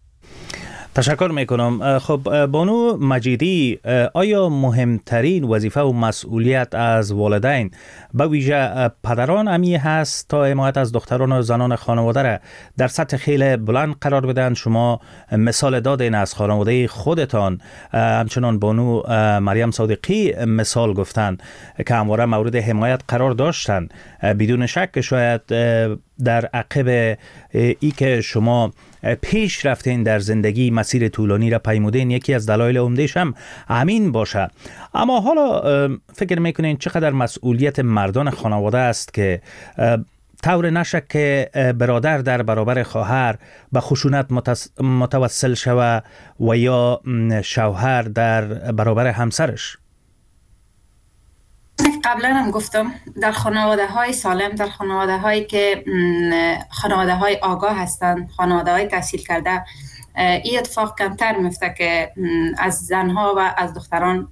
تشکر میکنم. خب بانو مجیدی، آیا مهمترین وظیفه و مسئولیت از والدین به ویژه پدران امی هست تا حمایت از دختران و زنان خانواده را در سطح خیلی بلند قرار بدن؟ شما مثال دادین از خانواده خودتان، همچنان بانو مریم صادقی مثال گفتن که همواره مورد حمایت قرار داشتن. بدون شک شاید در عقب ای که شما پیش رفتین در زندگی، مسیر طولانی را پیمودین، یکی از دلایل عمده‌اش هم همین باشه. اما حالا فکر میکنین چقدر مسئولیت مردان خانواده است که طور نشه که برادر در برابر خواهر به خشونت متوسل شود و یا شوهر در برابر همسرش؟ قبلا هم گفتم در خانواده های سالم، در خانواده هایی که خانواده های آگاه هستند، خانواده های تحصیل کرده، این اتفاق کمتر میفته که از زنها و از دختران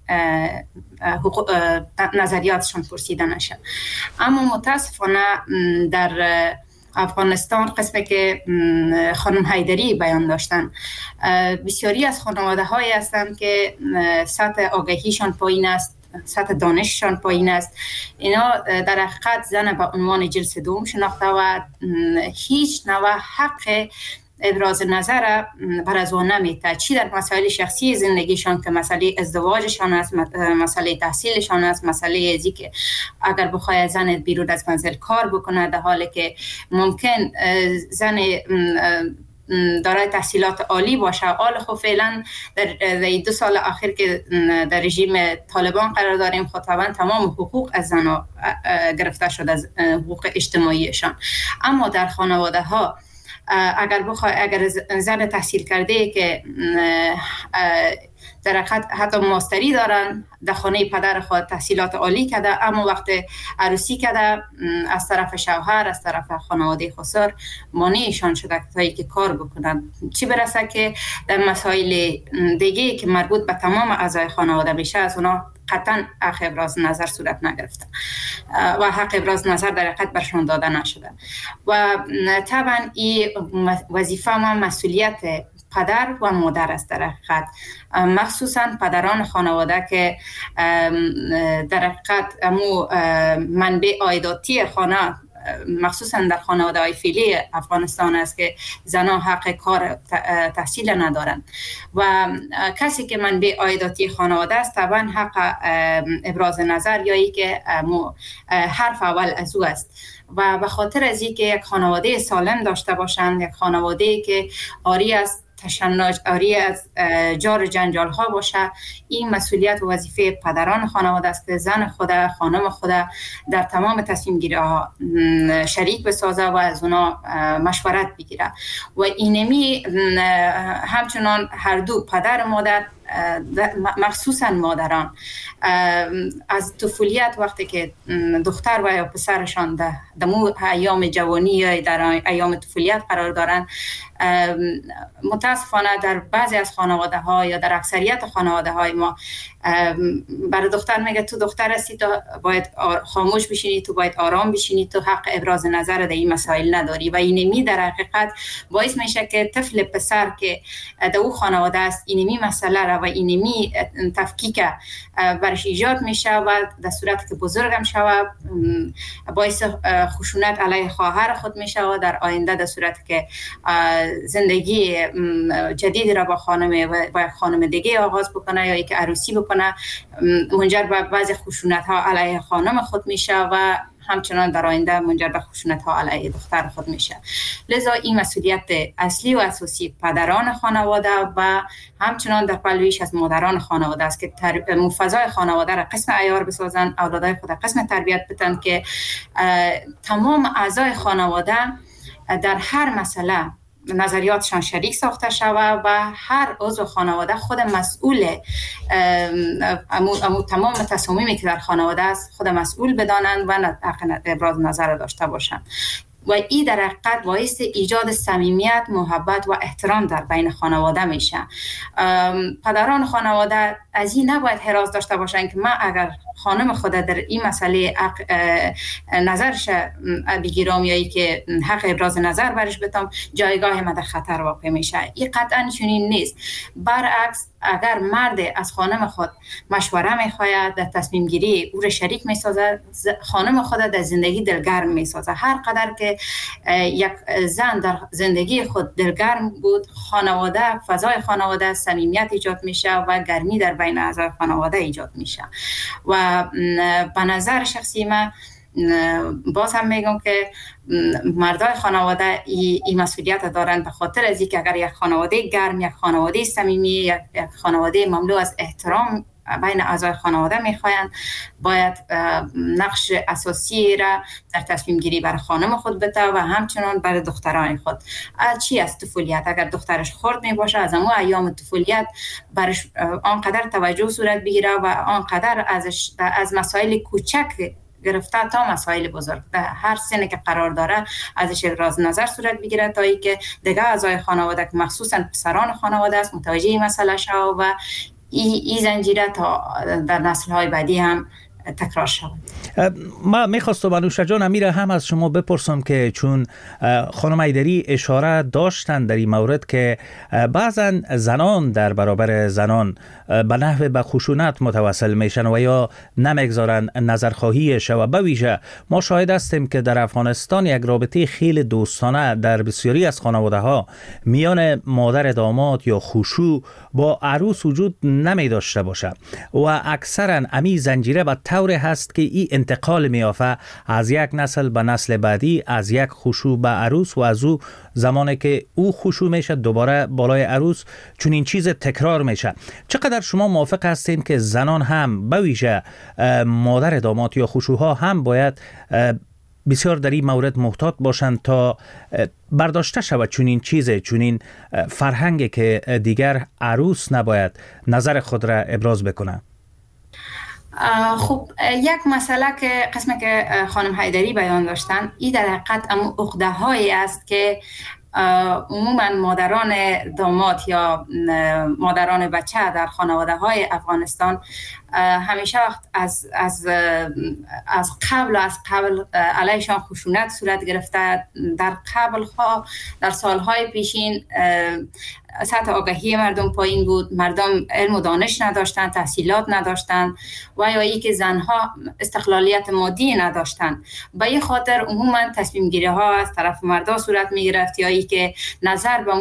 نظریاتشان پرسیده نشه. اما متاسفانه در افغانستان، قسمی که خانم حیدری بیان داشتن، بسیاری از خانواده هایی هستند که سطح آگاهیشان پایین است، سطح دانششان پایین است. اینا در حقیقت زن به عنوان جنس دوم شناخته و هیچ نوع حق ابراز نظر بر از آن نمیده، چی در مسائل شخصی زندگیشان که مسئله ازدواجشان است، مسئله تحصیلشان است، مسئله ازی که اگر بخواه زن بیرون از منزل کار بکنه، در حالی که ممکن زن دارای تحصیلات عالی باشه. حال خب فعلا در 2 سال اخیر که در رژیم طالبان قرار داریم، خب طبعا تمام حقوق از زنها گرفته شده، از حقوق اجتماعیشان. اما در خانواده ها اگر زن تحصیل کرده که در حتی ماستری دارن، در خانه پدر خود تحصیلات عالی کرده، اما وقت عروسی کرده از طرف شوهر، از طرف خانواده خسر مانعشان شده که کار بکنن، چی برسه که در مسائل دیگه که مربوط به تمام اعضای خانواده میشه از اونا قطعا حق ابراز نظر صورت نگرفته و حق ابراز نظر در حقیقت برشان داده نشده. و طبعا این وظیفه و مسئولیت پدر و مادر است در حقیقت، مخصوصا پدران خانواده که در حقیقت منبع عایداتی خانه، مخصوصا در خانواده های فعلی افغانستان است که زنان حق کار تحصیل ندارند و کسی که منبع عایداتی خانواده است طبعا حق ابراز نظر یا ای که حرف اول از او است. و به خاطر از این که یک خانواده سالم داشته باشند، یک خانواده که آری از تشنج، آری از جار جنجال ها باشه، این مسئولیت و وظیفه پدران خانواده است که زن خود، خانم خود در تمام تصمیم گیری ها شریک بسازه و از اونا مشورت بگیره. و اینمی همچنان هر دو پدر و مادر، مخصوصا مادران، از طفولیت وقتی که دختر و یا پسرشان در ایام جوانی یا در ایام طفولیت قرار دارن، متاسفانه در بعضی از خانواده ها یا در اکثریت خانواده های ما برای دختر میگه تو دختر هستی، تو باید خاموش بشینی، تو باید آرام بشینی، تو حق ابراز نظر در این مسائل نداری. و اینمی در حقیقت باعث میشه که طفل پسر که در او خانواده است اینمی مسئله را و اینمی تفکیک برش ایجاد میشه و در صورت که بزرگم شود باعث خشونت علیه خواهر خود میشه و در آینده در صورت که زندگی جدیدی را با خانم دیگه آغاز بکنه یا ای که عروسی بکنه، منجر به بعضی خشونت ها علیه خانم خود میشه و همچنان در آینده منجر به خشونت ها علیه دختر خود میشه. لذا این مسئولیت اصلی و اساسی پدران خانواده و همچنان در پلویش از مادران خانواده است که فضای خانواده را قسم عیار بسازن، اولادای خود قسم تربیت بدن که تمام اعضای خانواده در هر مسئله نظریاتشان شریک ساخته شود و هر عضو خانواده خود مسئول تمام تصامیمی که در خانواده است خود مسئول بدانند و حق ابراز نظر داشته باشند. و این در حقیقت باعث ایجاد صمیمیت، محبت و احترام در بین خانواده میشه. پدران خانواده از این نباید حراس داشته باشند که من اگر خانم خود در این مسئله نظرش بگیرم یا ای که حق ابراز نظر برش بتم، جایگاه من در خطر واقع میشه. این قطعا چنین نیست. برعکس اگر مرد از خانم خود مشوره میخواید، در تصمیم گیری او را شریک میسازه، خانم خود در زندگی دلگرم میسازه. هر قدر که یک زن در زندگی خود دلگرم بود، خانواده، فضای خانواده صمیمیت ایجاد میشه و گرمی در بین اعضای خانواده ایجاد میشه. و به نظر شخصی من باز هم میگم که مردای خانواده این مسئولیت دارند، به خاطر از اینکه اگر یک خانواده گرم، یک خانواده صمیمی، یک خانواده مملو از احترام بین اعضای خانواده میخواین باید نقش اساسی را در تصمیم گیری برای خانم خود بده و همچنان برای دختران خود. چی است طفولیت؟ اگر دخترش خرد می باشه از همون ایام طفولیت برش آنقدر توجه صورت بگیره و آنقدر از مسائل کوچک گرفته تا مسائل بزرگ در هر سنی که قرار داره ازش ابراز نظر صورت بگیره تا اینکه دیگه اعضای خانواده که مخصوصا پسران خانواده است متوجه این مسئله شود و این زنجیره تا در نسل‌های بعدی هم تکرار شود. ما میخواستم انوشه جان امیر هم از شما بپرسم که چون خانم ایدری اشاره داشتن در این مورد که بعضا زنان در برابر زنان به نحو به خشونت متوسل میشن و یا نمیگذارن نظرخواهی شود. به ویژه ما شاهد هستیم که در افغانستان یک رابطه خیلی دوستانه در بسیاری از خانواده ها میان مادر داماد یا خشوع با عروس وجود نمی داشته باشه و اکثرا امی زنجیره به طور هست که این انتقال میافه از یک نسل به نسل بعدی، از یک خشوع به عروس و از او زمانی که او خشوع میشه دوباره بالای عروس چون این چیز تکرار میشه. چقدر شما موافق هستین که زنان هم به ویژه مادر داماد یا خشوعها هم باید بسیار در این مورد محتاط باشند تا برداشته شود چون این چیزه، چون این فرهنگی که دیگر عروس نباید نظر خود را ابراز بکنه؟ خب یک مسئله که قسمی که خانم حیدری بیان داشتن این در حقیقت عقده هایی است که عموما مادران داماد یا مادران بچه در خانواده های افغانستان همیشه وقت از قبل علیشان خشونت صورت گرفته. در سالهای پیشین سطح آگاهی مردم پایین بود، مردم علم و دانش نداشتند، تحصیلات نداشتند و یا ای که زنها استقلالیت مادی نداشتند. به این خاطر عموما تصمیم گیری ها از طرف مردا صورت می گرفت یا ای که نظر به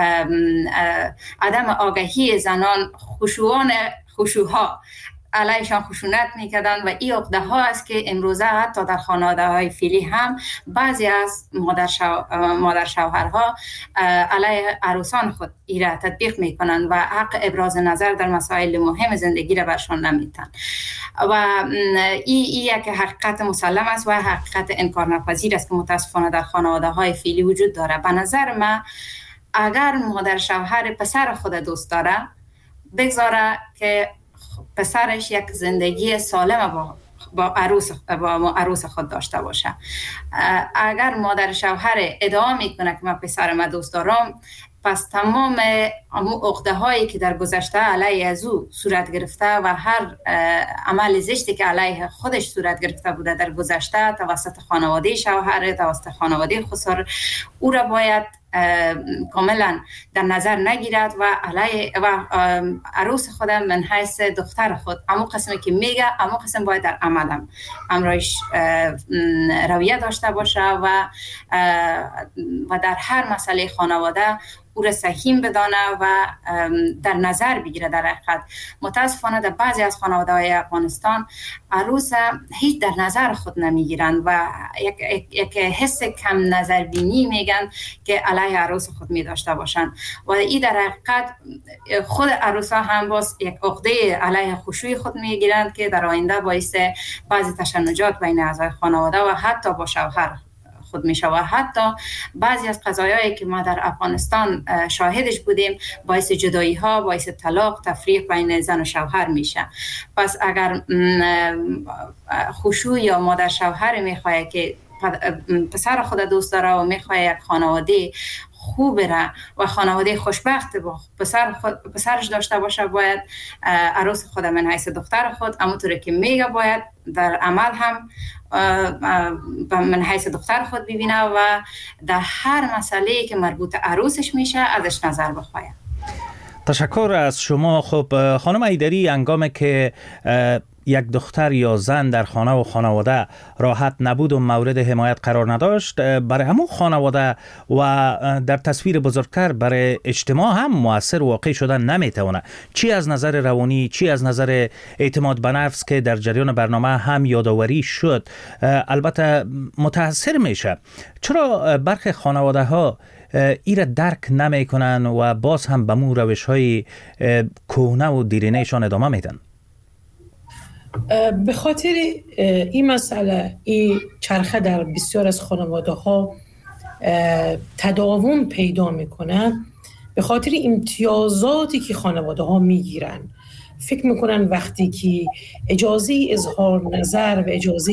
عدم آگاهی زنان خشوعها علیشان خشونت میکردن و این عقده ها است که امروزه حتی در خانواده های فعلی هم بعضی از مادر شوهرها علیه عروسان خود ایره تطبیق میکنن و حق ابراز نظر در مسائل مهم زندگی را برشان نمیتن و این یک حقیقت مسلم است و حقیقت انکار ناپذیر است که متاسفانه در خانواده های فعلی وجود داره. به نظر من اگر مادر شوهر پسر خود دوست داره بگذاره که پسرش یک زندگی سالم با عروس خود داشته باشه. اگر مادر شوهر ادعا میکنه که من پسرم دوست دارم پس تمام عقده هایی که در گذشته علیه از او صورت گرفته و هر عمل زشتی که علیه خودش صورت گرفته بوده در گذشته توسط خانواده شوهر توسط خانواده خسر او را باید کاملا در نظر نگیرد و علیه و عروس خودم من حیث دختر خود اما قسمی که میگه اما قسم باید در عملم امرایش رویه داشته باشه و در هر مسئله خانواده او را سهیم بدانه و در نظر بگیره. در حقیقت متاسفانه در بعضی از خانواده های افغانستان عروس هیچ در نظر خود نمیگیرند و یک حس کم نظر بینی میگن که علیه عروس خود می داشته باشند و این در حقیقت خود عروس ها هم باز یک عقده علیه خشوع خود میگیرند که در آینده باعث بعضی تشنجات بین اعضای خانواده و حتی با شوهر خود میشه و حتی بعضی از قضایایی که ما در افغانستان شاهدش بودیم باعث جدایی ها، باعث طلاق، تفریق بین زن و شوهر میشه. پس اگر خشوع یا مادر شوهر میخواه که پسر خود دوست داره و میخواه یک خانواده خوب بره و خانواده خوشبخت با پسرش داشته باشه باید عروس خود من حیث دختر خود همونطوری که میگه باید در عمل هم من حیث دختر خود ببینه و در هر مسئله‌ای که مربوط عروسش میشه ازش نظر بخواه. تشکر از شما. خب خانم ایدری، هنگامی که یک دختر یا زن در خانه و خانواده راحت نبود و مورد حمایت قرار نداشت، برای همون خانواده و در تصویر بزرگتر برای اجتماع هم مؤثر واقع شدن نمیتونه، چی از نظر روانی، چی از نظر اعتماد به نفس که در جریان برنامه هم یادآوری شد البته متاثر میشه. چرا برخی خانواده ها ایره درک نمی کنن و باز هم به مو روش های کهنه و دیرینهشان ادامه میدن؟ به خاطر این مسئله، این چرخه در بسیار از خانواده ها تداوم پیدا میکنه به خاطر امتیازاتی که خانواده ها میگیرن. فکر میکنن وقتی که اجازه اظهار نظر و اجازه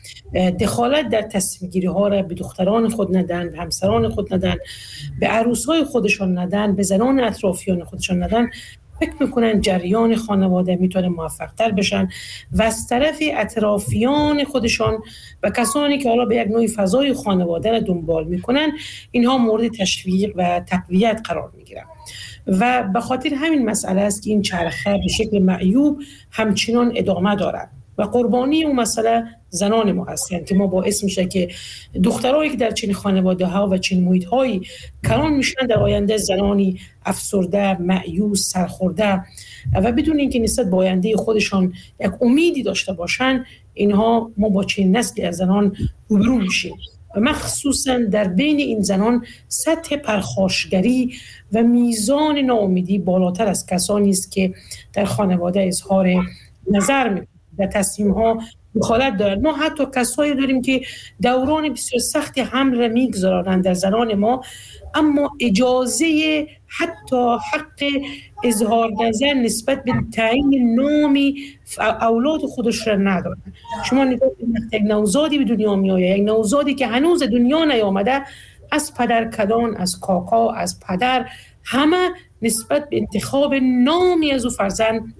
دخالت در تصمیم گیری ها را به دختران خود ندن، به همسران خود ندن، به عروسای خودشان ندن، به زنان اطرافیان خودشان ندن، فکر میکنن جریان خانواده میتونه موفق تر بشن و از طرف اطرافیان خودشان و کسانی که حالا به یک نوع فضای خانواده را دنبال میکنن، اینها مورد تشویق و تقویت قرار میگیرن. و به خاطر همین مسئله است که این چرخه به شکل معیوب همچنان ادامه دارد و قربانی اون مسئله زنان ما هستند که ما باعث میشه که دخترایی که در چنین خانواده ها و چنین محیط هایی کلان میشن در آینده زنانی افسرده، مایوس، سرخورده و بدون اینکه نسبت به آینده خودشان یک امیدی داشته باشن، اینها ما با چنین نسلی از زنان روبرو میشیم. و مخصوصا در بین این زنان سطح پرخاشگری و میزان ناامیدی بالاتر از کسانی است که در خانواده اظهار نظر میکنند، در تصمیم ها دخالت دارند. ما حتی کسایی داریم که دوران بسیار سخت حمل را میگذارند در زنان ما، اما اجازه حتی حق اظهار نظر نسبت به تعیین نامی اولاد خودش را ندارند. شما نگاه کنید، یک نوزادی به دنیا میآید، یک نوزادی که هنوز دنیا نیامده، از پدرکدان، از کاکا، از پدر، همه نسبت به انتخاب نامی از او فرزند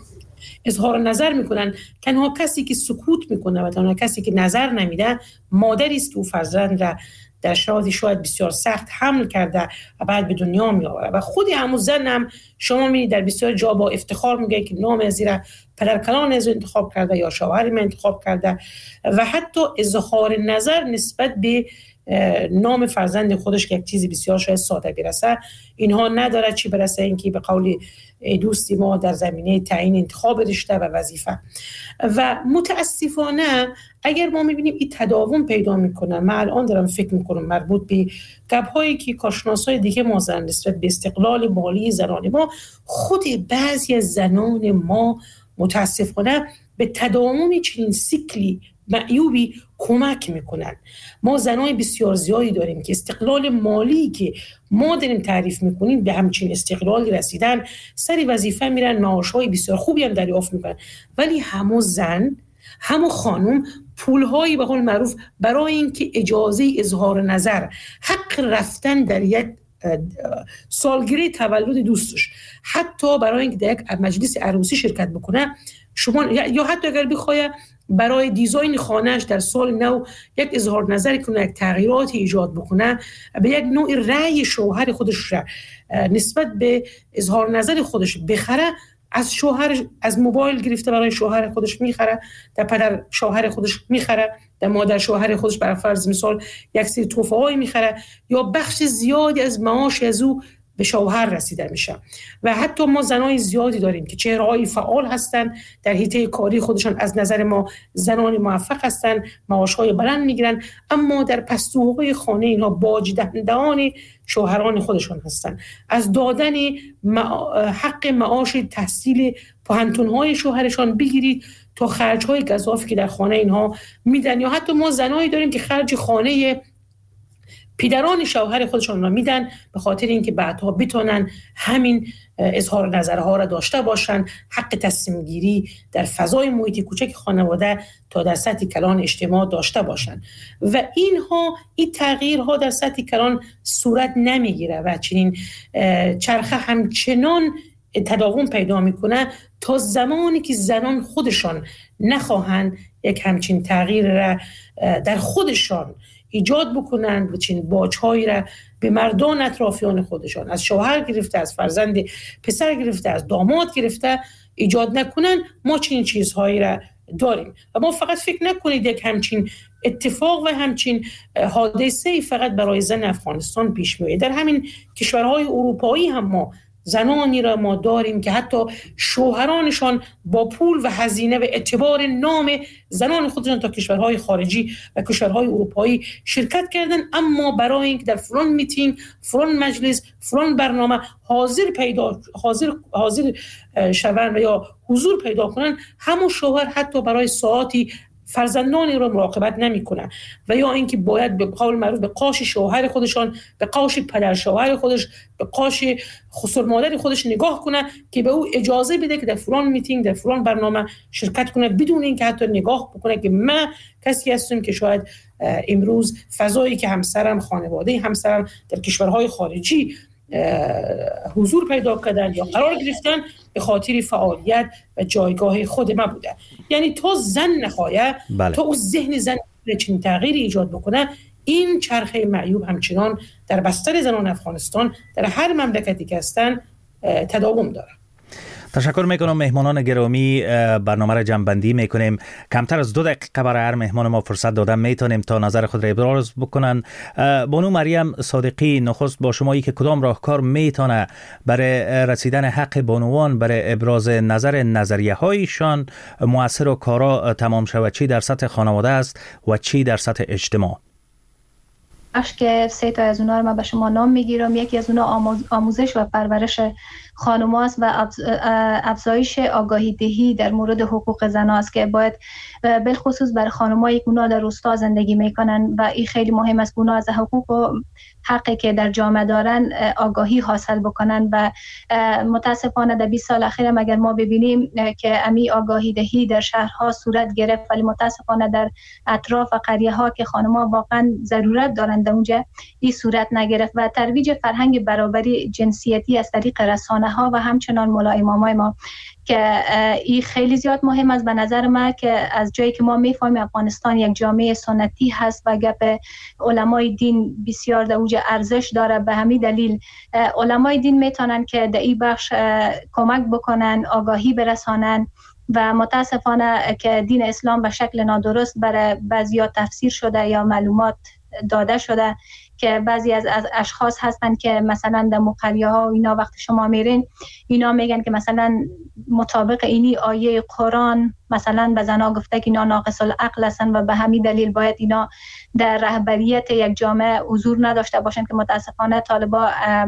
اظهار نظر میکنن. تنها کسی که سکوت میکنه و تنها کسی که نظر نمیده مادری است که او فرزند را در شاید بسیار سخت حمل کرده و بعد به دنیا میآوره. و خود همون زن هم شما میبینید در بسیار جا با افتخار میگه که نام از زیر پدرکلان از انتخاب کرده یا شوهر من انتخاب کرده و حتی اظهار نظر نسبت به نام فرزند خودش که یک چیزی بسیار شاید ساده برسه، اینها نداره چی برسه اینکه به قول دوستی ما در زمینه تعیین انتخاب رشته و وظیفه. و متاسفانه اگر ما میبینیم این تداوم پیدا میکنه، من الان دارم فکر میکنم مربوط به گپ‌هایی که کارشناسای دیگه ما زن نسبت به استقلال مالی زنان ما، خود بعضی از زنان ما متاسفانه به تداوم چنین سیکلی معیوبی کمک میکنن. ما زنای بسیار زیادی داریم که استقلال مالی که ما داریم تعریف میکنیم به همچین استقلالی رسیدن، سری وظیفه میرن، معاشهای بسیار خوبی هم دریافت میکنن، ولی همو زن همو خانم پولهایی به قول معروف برای اینکه اجازه اظهار نظر، حق رفتن در یک سالگیری تولد دوستش، حتی برای اینکه در یک مجلس عروسی شرکت بکنه، شما یا حتی اگر بخواد برای دیزاین خانهش در سال نو یک اظهار نظری کنه، یک تغییراتی ایجاد بکنه، به یک نوع رأی شوهر خودش را نسبت به اظهار نظر خودش بخره، از شوهر، از موبایل گرفته برای شوهر خودش میخره، در پدر شوهر خودش میخره، در مادر شوهر خودش بر فرض مثال یک سری تحفه‌ای میخره، یا بخش زیادی از معاش از او به شوهر رسیده میشه. و حتی ما زنای زیادی داریم که چهره‌های فعال هستن در حیطه کاری خودشان، از نظر ما زنان موفق هستن، معاش‌های بلند میگیرن، اما در پستوهای خانه اینها باج دهندگان شوهران خودشان هستن. از دادن حق معاش تحصیل پوهنتون‌های شوهرشان بگیرید تا خرج‌های گزافی که در خانه اینها میدن، یا حتی ما زنایی داریم که خرج خانه پدران شوهر خودشان را میدن به خاطر اینکه بعدها بتونن همین اظهار نظرها را داشته باشن، حق تصمیم گیری در فضای محیط کوچک خانواده تا در سطح کلان اجتماع داشته باشن. و این تغییرها در سطح کلان صورت نمیگیره و چنین چرخه همچنان تداوم پیدا میکنه تا زمانی که زنان خودشان نخواهند یک همچین تغییر را در خودشان ایجاد بکنند و چنین باج‌هایی را به مردان اطرافیان خودشان، از شوهر گرفته، از فرزند پسر گرفته، از داماد گرفته ایجاد نکنند. ما چنین چیزهایی را داریم و ما فقط فکر نکنید یک همچین اتفاق و همچین حادثه‌ای فقط برای زن افغانستان پیش میاد. در همین کشورهای اروپایی هم ما زنانی را ما داریم که حتی شوهرانشان با پول و هزینه و اعتبار نام زنان خودشان تا کشورهای خارجی و کشورهای اروپایی شرکت کردن، اما برای اینکه در فلان میتینگ، فلان مجلس، فلان برنامه حاضر شوند و یا حضور پیدا کنن، همون شوهر حتی برای ساعاتی فرزندانی رو مراقبت نمیکنه و یا اینکه باید به قول معروف به قاش شوهر خودشان، به قاش پدر شوهر خودش، به قاش خسر مادر خودش نگاه کنه که به او اجازه بده که در فلان میتینگ، در فلان برنامه شرکت کنه، بدون اینکه حتی نگاه بکنه که من کسی هستم که شاید امروز فضایی که همسرم، خانواده همسرم در کشورهای خارجی حضور پیدا کردن یا قرار گرفتن به خاطر فعالیت و جایگاه خود ما بوده. یعنی تا زن نخواهد، تا او ذهن زن چنین تغییری ایجاد بکنه، این چرخه معیوب همچنان در بستر زنان افغانستان در هر مملکتی که هستن تداوم داره. تشکر میکنم مهمانان گرامی. برنامه را جمع‌بندی میکنیم. کمتر از 2 دقیقه برای هر مهمان ما فرصت دادم، میتونیم تا نظر خود را ابراز بکنن. بانو مریم صادقی، نخست با شمایی که کدام راهکار میتونه برای رسیدن حق بانوان برای ابراز نظریه هایشان مؤثر و کارا تمام شود، چی در سطح خانواده است و چی در سطح اجتماع؟ که 3 تا از اونها رو من به شما نام میگیرم. یکی از اونها آموزش و پرورش خانم است و افزایش آگاهی دهی در مورد حقوق زن است که باید بالخصوص برای خانمایی که اونا در روستا زندگی میکنن و این خیلی مهم است که اونا از حقوق و حقی که در جامعه دارن آگاهی حاصل بکنن. و متاسفانه در 20 سال اخیر اگر ما ببینیم که امی آگاهی دهی در شهرها صورت گرفت، ولی متاسفانه در اطراف و قریه ها که خانم‌ها واقعا ضرورت دارند اونجا این صورت نگرفت. و ترویج فرهنگ برابری جنسیتی از طریق رسانه ها و همچنان مولا امامای ما که این خیلی زیاد مهم است به نظر من، که از جایی که ما میفهمیم افغانستان یک جامعه سنتی هست و گپ علمای دین بسیار در اوج ارزش داره. به همین دلیل علمای دین میتونن که در این بخش کمک بکنن، آگاهی برسانن و متاسفانه که دین اسلام به شکل نادرست برای بعضیا تفسیر شده یا معلومات داده شده که بعضی از اشخاص هستن که مثلا در مقریه ها و اینا وقت شما میرین اینا میگن که مثلا مطابق اینی آیه قرآن مثلا به زنا گفته که اینا ناقص العقل هستن و به همین دلیل باید اینا در رهبریت یک جامعه حضور نداشته باشن که متاسفانه طالبا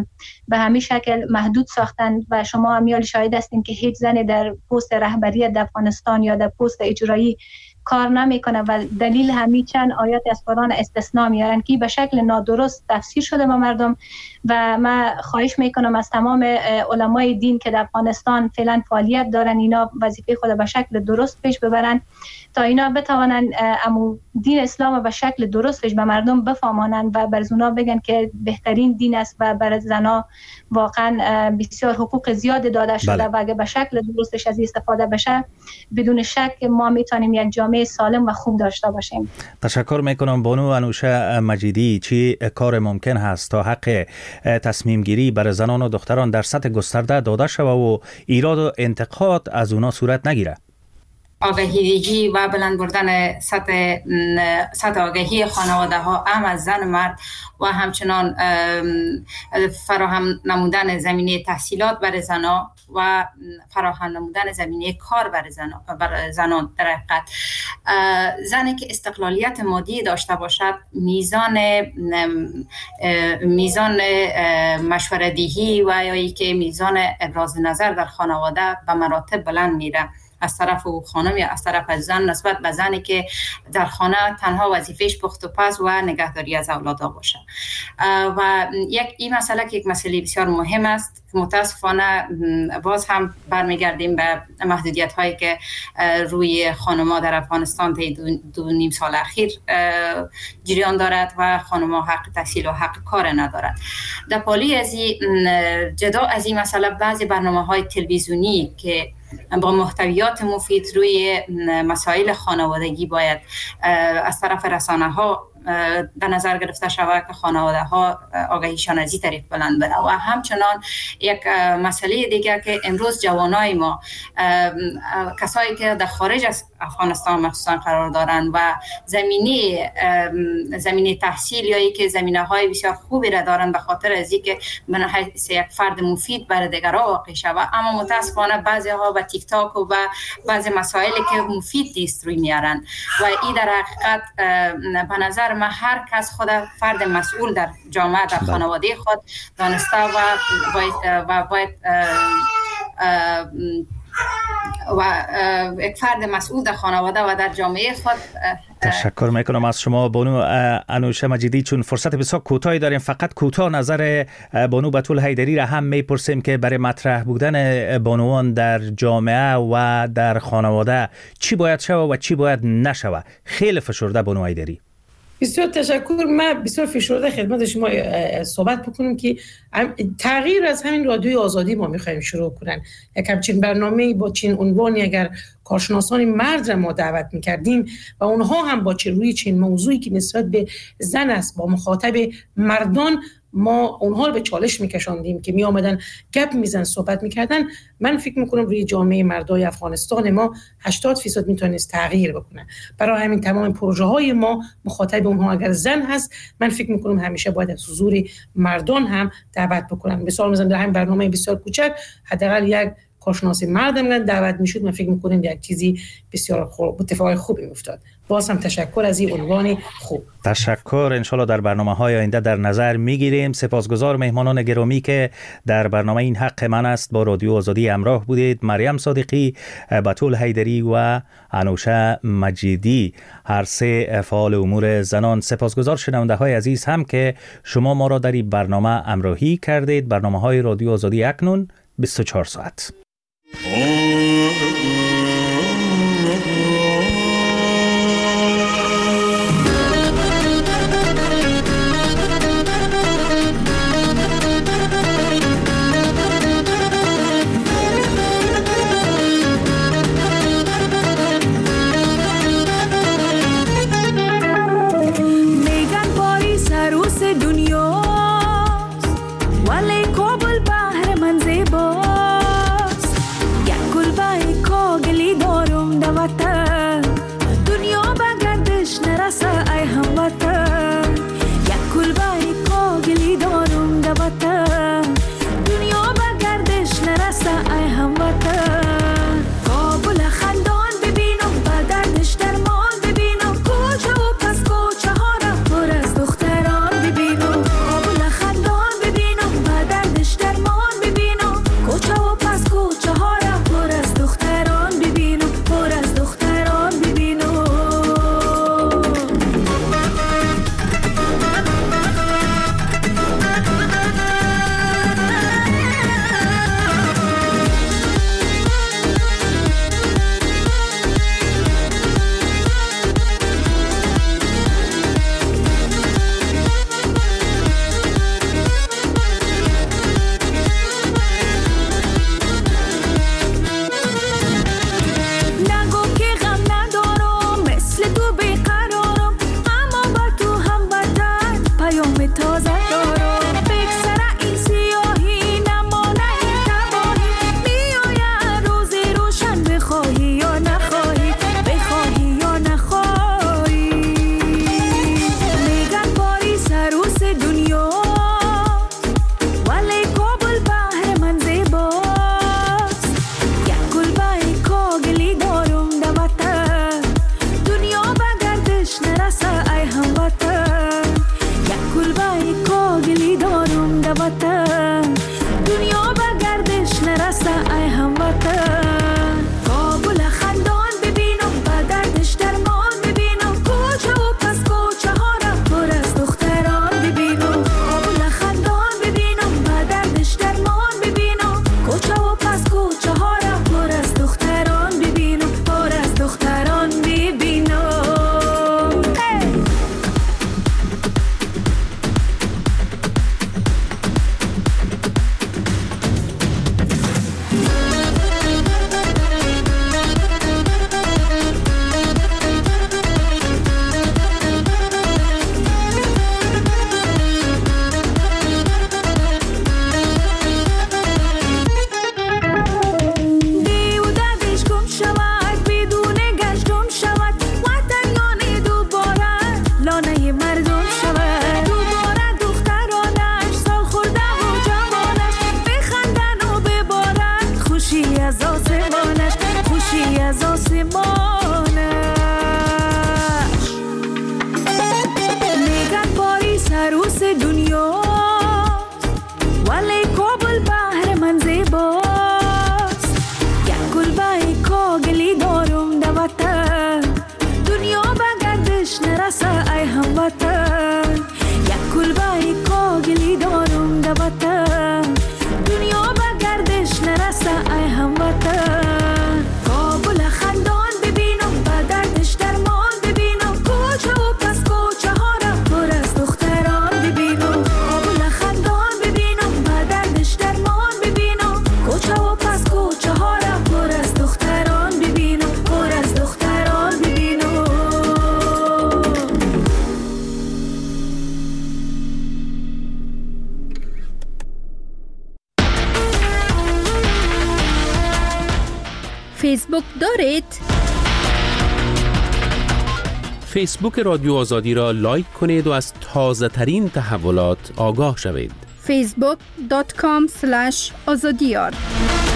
به همین شکل محدود ساختن و شما امیال شاهد هستین که هیچ زنی در پست رهبریت در افغانستان یا در پست اجرایی کار نمیکنه و دلیل همین چند آیات از قرآن استثناء میارن که به شکل نادرست تفسیر شده با مردم. و من خواهش میکنم از تمام علمای دین که در افغانستان فعلا فعالیت دارن اینا وظیفه خود به شکل درست پیش ببرن تا اینا بتوانن دین اسلام به شکل درستش به مردم بفهمانن و بر اونا بگن که بهترین دین است و بر زنا واقعا بسیار حقوق زیاد داده شده و اگه به شکل درستش از استفاده بشه بدون شک ما میتونیم یک جامعه سالم و خوب داشته باشیم. تشکر میکنم بانو انوشه مجیدی. چی کار ممکن هست تا حق تصمیم گیری برای زنان و دختران در سطح گسترده داده شود و ایراد و انتقاد از اونا صورت نگیره؟ آگاهی و بلند بردن سطح آگاهی خانواده ها هم از زن و مرد و همچنان فراهم نمودن زمینه تحصیلات برای زنان و فراهم نمودن زمینه کار برای زنان. در حقیقت زنی که استقلالیت مادی داشته باشد میزان مشوره‌دهی و یا که میزان ابراز نظر در خانواده به مراتب بلند میره از طرف او خانم یا از طرف زن نسبت به زنی که در خانه تنها وظیفهش پخت و پز و نگهداری از اولادها باشه. و این مسئله که یک مسئله بسیار مهم است که متاسفانه باز هم برمیگردیم به محدودیت هایی که روی خانم‌ها در افغانستان طی 2.5 سال اخیر جریان دارد و خانم‌ها حق تحصیل و حق کار ندارد. در پالی از جدا از این مسئله بعضی برنامه‌های تلویزیونی که با محتویات مفید روی مسائل خانوادگی باید از طرف رسانه ها در نظر گرفته شود که خانواده ها آگاهیشان از این طریق بلند بره. و همچنان یک مسئله دیگه که امروز جوانای ما، کسایی که در خارج از افغانستان مخصوصا قرار دارن و زمینه تحصیل یا که زمینه های بسیار خوبی را دارن به خاطر از اینکه من حیث یک فرد مفید برای دیگران واقع شود، اما متاسفانه بعضی ها به تیک تاک و به بعضی مسائلی که مفید نیست روی میارن و این در حقیقت به نظر من هر کس خود فرد مسئول در جامعه، در خانواده خود دانسته و باید یک فرد مسئول در خانواده و در جامعه خود. تشکر میکنم از شما بانو انوشه مجیدی. چون فرصت بسیار کوتاهی داریم، فقط کوتاه نظر بانو بتول حیدری را هم میپرسیم که برای مطرح بودن بانوان در جامعه و در خانواده چی باید شود و چی باید نشود. خیلی فشرده بانو حیدری. بسیار تشکر. من بسیار فشرده خدمت شما صحبت بکنم که تغییر از همین رادیوی آزادی ما میخوایم شروع کنن. یک همچین برنامه‌ای با چین عنوانی اگر کارشناسان مرد را ما دعوت میکردیم و اونها هم با روی چین موضوعی که نسبت به زن است با مخاطب مردان ما اونها رو به چالش میکشاندیم که می آمدن گپ میزن صحبت میکردن، من فکر میکنم روی جامعه مردای افغانستان ما 80% میتونست تغییر بکنه. برای همین تمام پروژه های ما مخاطب اونها اگر زن هست، من فکر میکنم همیشه باید از حضور مردان هم دعوت بکنن. مثال میزنم در همین برنامه بسیار کوچک حداقل یک کارشناس مردم دعوت میشد، من فکر میکنم یک چیزی بسیار اتفاق خوبی میافتاد. باز هم تشکر از این عنوان خوب. تشکر. انشالله در برنامه‌های آینده در نظر میگیریم. سپاسگزار مهمانان گرامی که در برنامه این حق من است با رادیو آزادی همراه بودید. مریم صادقی، بتول حیدری و انوشه مجیدی، هر سه فعال امور زنان. سپاسگزار شنونده‌های عزیز هم که شما ما را در این برنامه همراهی کردید. برنامه‌های رادیو آزادی اکنون 24 ساعت. ولی کابل بحر من زیباست، یک فیسبوک دارید؟ فیسبوک رادیو آزادی را لایک کنید و از تازه ترین تحولات آگاه شوید. facebook.com/azadiyar